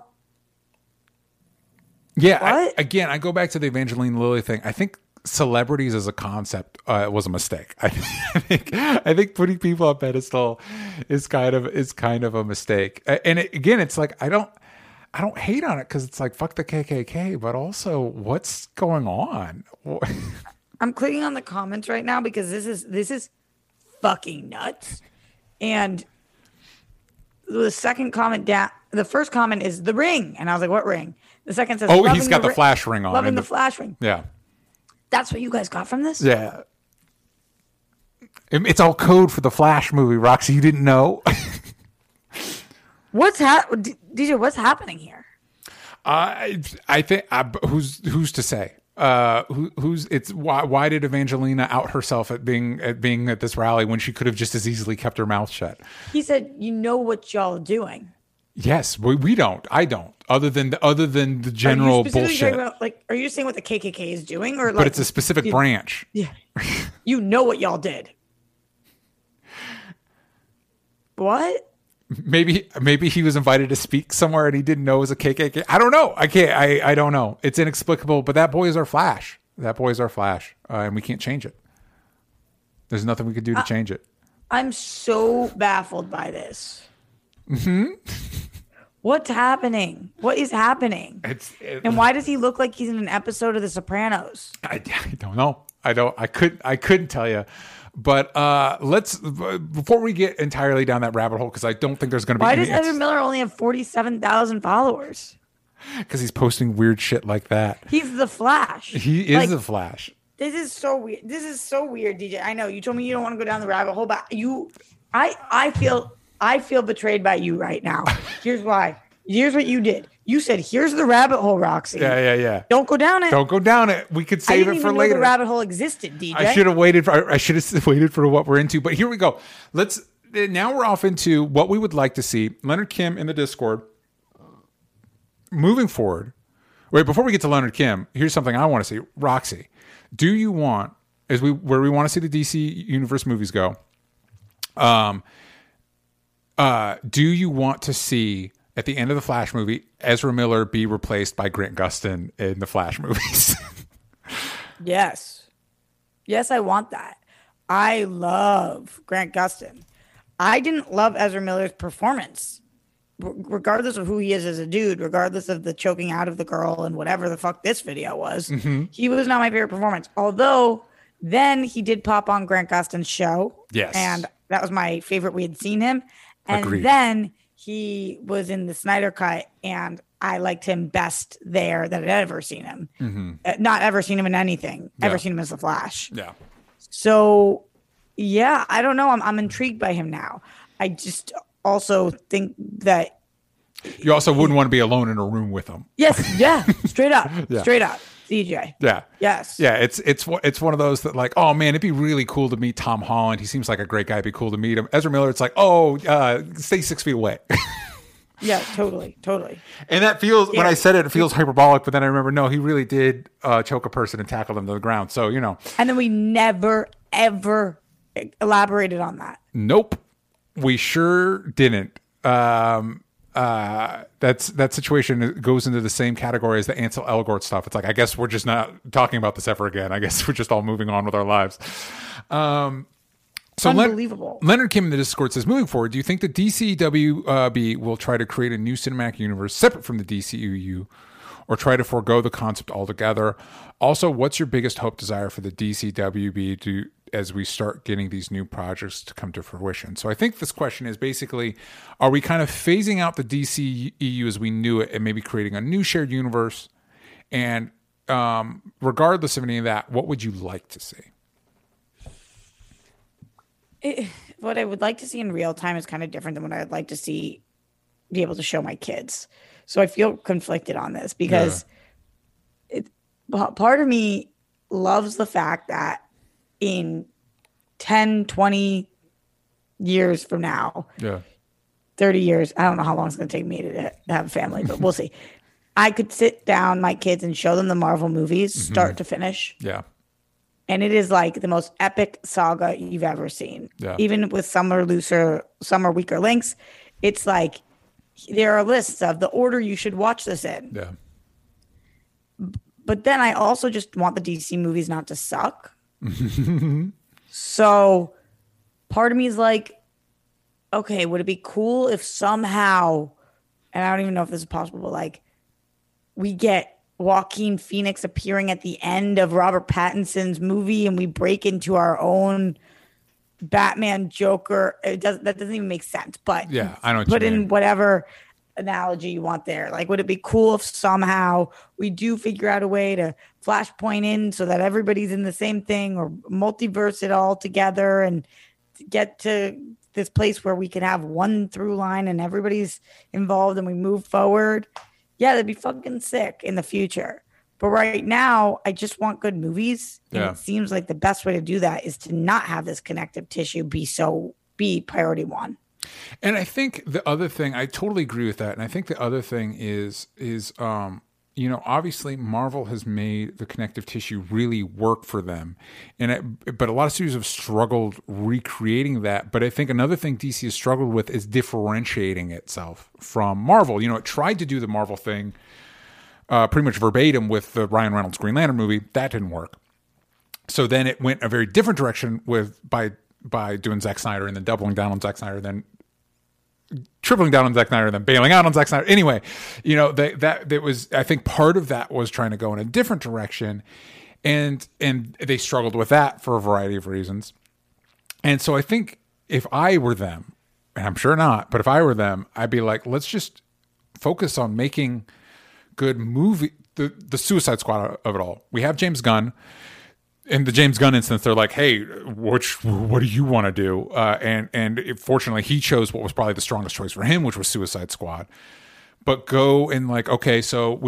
Yeah, I, What? again, I go back to the Evangeline Lilly thing. I think celebrities as a concept uh, was a mistake. I think I think putting people on pedestal is kind of is kind of a mistake. A- And it, again, it's like I don't I don't hate on it because it's like fuck the K K K, but also what's going on? I'm clicking on the comments right now because this is this is fucking nuts. And the second comment down, the first comment is the ring, and I was like, "What ring?" The second says, Oh, "Loving he's got the ri- flash ring on. Loving and the the- flash ring." Yeah, That's what you guys got from this? yeah. It- It's all code for the Flash movie, Roxy. You didn't know? What's ha- D- D J? What's happening here? I I think I, who's who's to say? Uh, who, who's it's why why did Evangelina out herself at being at being at this rally when she could have just as easily kept her mouth shut? He said, "You know what y'all are doing." Yes, we, we don't. I don't. Other than the, other than the general are you specifically bullshit. talking about, like, are you saying what the K K K is doing, or like, But it's a specific you- branch. Yeah, you know what y'all did. What? Maybe maybe he was invited to speak somewhere and he didn't know it was a K K K. I don't know. I can't. I, I don't know. It's inexplicable. But that boy is our Flash. That boy is our Flash, uh, and we can't change it. There's nothing we could do to change it. I'm so baffled by this. Hmm. What's happening? What is happening? It's it, And why does he look like he's in an episode of The Sopranos? I, I don't know. I don't. I could. I couldn't tell you. But uh, let's before we get entirely down that rabbit hole, because I don't think there's going to be. Why any does Ezra Miller only have forty-seven thousand followers? Because he's posting weird shit like that. He's the Flash. He is Like, the Flash. This is so weird. This is so weird, D J. I know you told me you don't want to go down the rabbit hole, but you, I, I feel, I feel betrayed by you right now. Here's why. Here's what you did. You said, "Here's the rabbit hole, Roxy. Yeah, yeah, yeah. Don't go down it. Don't go down it. We could I save didn't it for even know later. the rabbit hole existed, D J. I should have waited for. I should have waited for what we're into. But here we go. Let's. Now we're off into what we would like to see. Leonard Kim in the Discord. Moving forward. Wait, before we get to Leonard Kim, here's something I want to see. Roxy, do you want, as we where we want to see the D C Universe movies go? Um. Uh. Do you want to see at the end of the Flash movie Ezra Miller be replaced by Grant Gustin in the Flash movies? Yes. Yes, I want that. I love Grant Gustin. I didn't love Ezra Miller's performance, R- regardless of who he is as a dude, regardless of the choking out of the girl and whatever the fuck this video was. Mm-hmm. He was not my favorite performance. Although then he did pop on Grant Gustin's show. Yes. And that was my favorite. We had seen him. And Agreed. then he was in the Snyder Cut, and I liked him best there than I'd ever seen him. Mm-hmm. Uh, not ever seen him in anything. Yeah. Ever seen him as the Flash. Yeah. So, yeah, I don't know. I'm I'm intrigued by him now. I just also think that You also wouldn't want to be alone in a room with him. yes, yeah, straight up, Yeah. straight up, D J. Yeah. Yes. Yeah, it's it's one- it's one of those that like, oh man, it'd be really cool to meet Tom Holland. He seems like a great guy. It'd be cool to meet him. Ezra Miller, it's like, oh, uh, stay six feet away. Yeah, totally, totally. And that feels, when Yeah. I said it, it feels hyperbolic, but then I remember, no, he really did uh, choke a person and tackle them to the ground. So, you know, And then we never ever elaborated on that. nope, we sure didn't. Um, uh, that's that situation goes into the same category as the Ansel Elgort stuff. It's like, I guess we're just not talking about this ever again. I guess we're just all moving on with our lives. Um, so Len- Unbelievable. Leonard Kim in the Discord says, moving forward, do you think the D C W B will try to create a new cinematic universe separate from the D C U U, or try to forego the concept altogether? Also, what's your biggest hope, desire for the D C W B to, as we start getting these new projects to come to fruition? So I think this question is basically, are we kind of phasing out the D C E U as we knew it and maybe creating a new shared universe? And um, regardless of any of that, what would you like to see? It, what I would like to see in real time is kind of different than what I'd like to see be able to show my kids. So I feel conflicted on this because it, p- part of me loves the fact that in ten, twenty years from now, Yeah. thirty years, I don't know how long it's going to take me to, to have a family, but we'll see. I could sit down my kids and show them the Marvel movies, start to finish, Yeah. And it is like the most epic saga you've ever seen. Yeah. Even with some are looser, some are weaker links. It's like there are lists of the order you should watch this in. Yeah. But then I also just want the D C movies not to suck. So part of me is like, okay, would it be cool if somehow, and I don't even know if this is possible, but like we get Joaquin Phoenix appearing at the end of Robert Pattinson's movie and we break into our own Batman Joker. It does that doesn't even make sense, but yeah, I know what put you in mean. whatever analogy you want there. Like, would it be cool if somehow we do figure out a way to flashpoint in so that everybody's in the same thing, or multiverse it all together and get to this place where we can have one through line and everybody's involved and we move forward? Yeah, that'd be fucking sick in the future. But right now, I just want good movies. And Yeah. it seems like the best way to do that is to not have this connective tissue be so be priority one. And I think the other thing, I totally agree with that. And I think the other thing is, is, um, you know, obviously Marvel has made the connective tissue really work for them. And it, but a lot of studios have struggled recreating that. But I think another thing D C has struggled with is differentiating itself from Marvel. You know, it tried to do the Marvel thing uh, pretty much verbatim with the Ryan Reynolds Green Lantern movie. That didn't work. So then it went a very different direction with by by doing Zack Snyder and then doubling down on Zack Snyder, then tripling down on Zack Snyder, then bailing out on Zack Snyder. Anyway, you know, they, that that was, I think part of that was trying to go in a different direction, and and they struggled with that for a variety of reasons. And so I think if I were them, and I'm sure not, but if I were them, I'd be like, let's just focus on making good movie, the the Suicide Squad of it all. We have James Gunn. In the James Gunn instance, they're like, "Hey, which what do you want to do?" Uh, and and it, fortunately, he chose what was probably the strongest choice for him, which was Suicide Squad. But go and like, okay, so we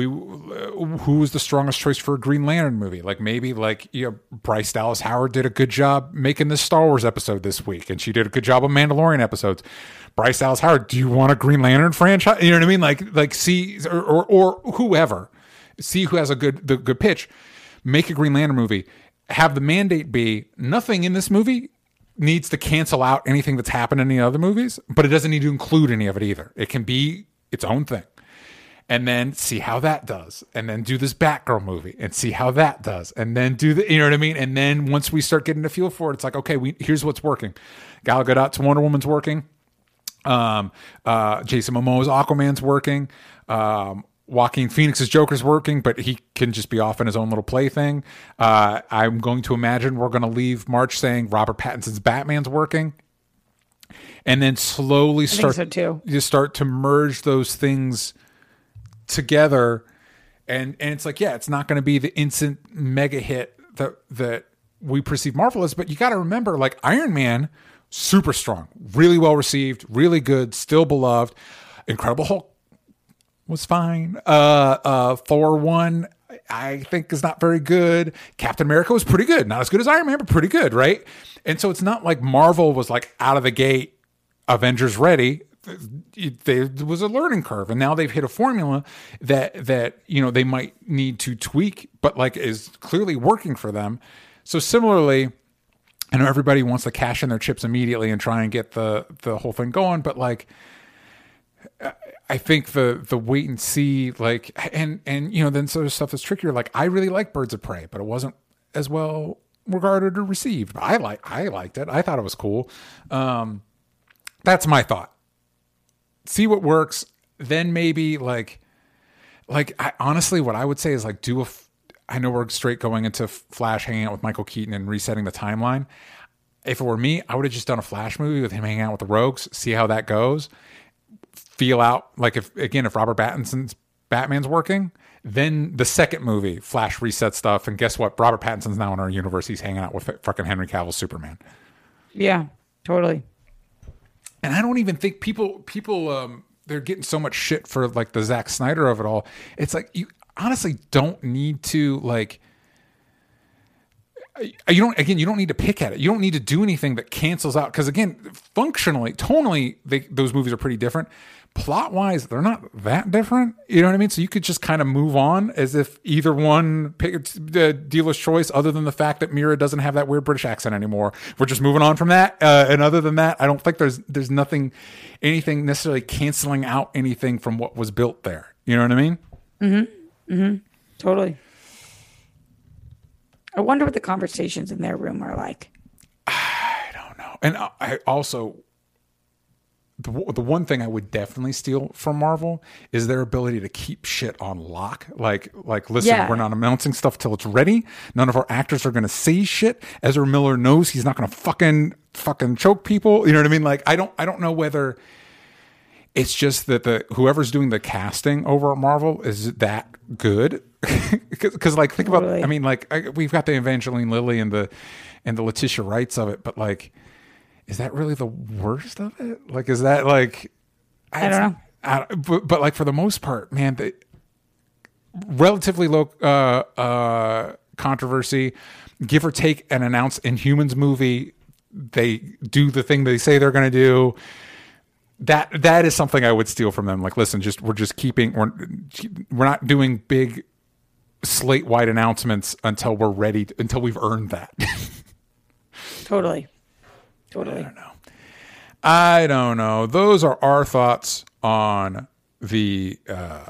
who was the strongest choice for a Green Lantern movie? Like maybe like you know, Bryce Dallas Howard did a good job making this Star Wars episode this week, and she did a good job of Mandalorian episodes. Bryce Dallas Howard, do you want a Green Lantern franchise? You know what I mean? Like like see or or, or whoever, see who has a good the good pitch, make a Green Lantern movie. Have the mandate be nothing in this movie needs to cancel out anything that's happened in any other movies, but it doesn't need to include any of it either. It can be its own thing. And then see how that does. And then do this Batgirl movie and see how that does. And then do the, you know what I mean? And then once we start getting a feel for it, it's like, okay, we here's what's working. Gal Gadot's Wonder Woman's working. Um, uh, Jason Momoa's Aquaman's working. Um, Joaquin Phoenix's Joker's working, but he can just be off in his own little plaything. Uh, I'm going to imagine we're going to leave March saying Robert Pattinson's Batman's working, and then slowly start so too. You start to merge those things together, and and it's like, yeah, it's not going to be the instant mega hit that that we perceive Marvel as, but you got to remember, like Iron Man, super strong, really well received, really good, still beloved. Incredible Hulk was fine. Uh, uh, Thor one, I think, is not very good. Captain America was pretty good. Not as good as Iron Man, but pretty good, right? And so it's not like Marvel was like out of the gate, Avengers ready. There was a learning curve, and now they've hit a formula that that you know they might need to tweak, but like is clearly working for them. So similarly, I know everybody wants to cash in their chips immediately and try and get the the whole thing going, but like. I think the the wait and see, like, and and you know, then so there's stuff that's trickier. Like, I really like Birds of Prey, but it wasn't as well regarded or received. But I like I liked it. I thought it was cool. Um, that's my thought. See what works, then maybe like, like I, honestly, what I would say is like do a. I know we're straight going into Flash hanging out with Michael Keaton and resetting the timeline. If it were me, I would have just done a Flash movie with him hanging out with the Rogues, see how that goes. Feel out like if again if Robert Pattinson's Batman's working, then the second movie Flash reset stuff, and guess what? Robert Pattinson's now in our universe. He's hanging out with fucking Henry Cavill's Superman. Yeah, totally. And I don't even think people people um, they're getting so much shit for like the Zack Snyder of it all. It's like you honestly don't need to like. you don't, again, you don't need to pick at it. You don't need to do anything that cancels out. Because again, functionally, tonally, they, those movies are pretty different. Plot wise, they're not that different. You know what I mean? So you could just kind of move on as if either one picked the dealer's choice, other than the fact that Mira doesn't have that weird British accent anymore. We're just moving on from that. Uh, and other than that, I don't think there's there's nothing, anything necessarily canceling out anything from what was built there. You know what I mean? Mm-hmm. Mm-hmm. Totally. I wonder what the conversations in their room are like. I don't know. And I also, the, the one thing I would definitely steal from Marvel is their ability to keep shit on lock. Like, like listen, Yeah. we're not announcing stuff till it's ready. None of our actors are going to say shit. Ezra Miller knows he's not going to fucking fucking choke people. You know what I mean? Like, I don't, I don't know whether it's just that the whoever's doing the casting over at Marvel is that good. Because like think Totally. about, I mean, like I, we've got the Evangeline Lilly and the and the Letitia Wrights of it, but like, is that really the worst of it? Like, is that like I don't know. I, but, but like for the most part, man, the relatively low uh, uh, controversy, give or take an announced Inhumans movie, they do the thing they say they're going to do. That that is something I would steal from them. Like, listen, just we're just keeping we're we're not doing big slate wide announcements until we're ready to, until we've earned that. Totally. Totally. I don't know. I don't know. Those are our thoughts on the uh,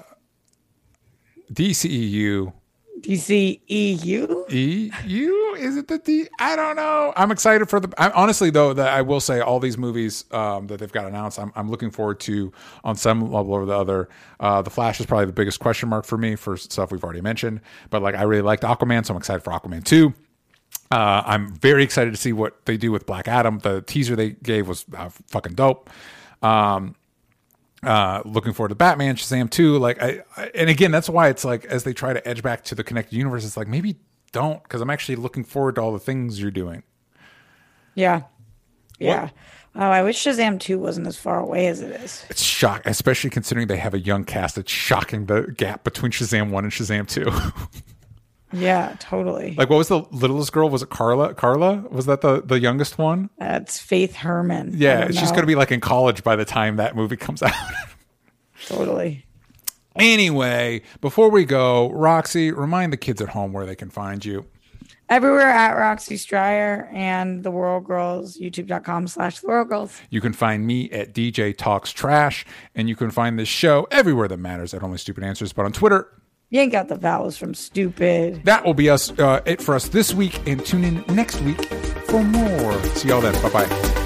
D C E U. D C E U? E U? Is it the D? I don't know. I'm excited for the. I, honestly, though, that I will say all these movies um, that they've got announced, I'm, I'm looking forward to on some level or the other. Uh, the Flash is probably the biggest question mark for me for stuff we've already mentioned. But like, I really liked Aquaman, so I'm excited for Aquaman two. Uh, I'm very excited to see what they do with Black Adam. The teaser they gave was uh, fucking dope. Um, uh, looking forward to Batman, Shazam two. Like, I, I, and again, that's why it's like as they try to edge back to the connected universe, it's like maybe don't, because I'm actually looking forward to all the things you're doing. Yeah. Yeah. Oh, I wish Shazam two wasn't as far away as it is. It's shocking, especially considering they have a young cast. It's shocking the gap between Shazam one and Shazam two. Yeah, totally. Like, what was the littlest girl? Was it Carla? Carla? Was that the, the youngest one? That's Faith Herman. I Yeah, don't she's know. going to be like in college by the time that movie comes out. Totally. Anyway, before we go, Roxy, remind the kids at home where they can find you. Everywhere at Roxy Stryer and The World Girls, youtube.com slash The World Girls. You can find me at D J Talks Trash, and you can find this show everywhere that matters at Only Stupid Answers, but on Twitter. You ain't got the vowels from stupid. That will be us, uh, it for us this week, and tune in next week for more. See y'all then. Bye-bye.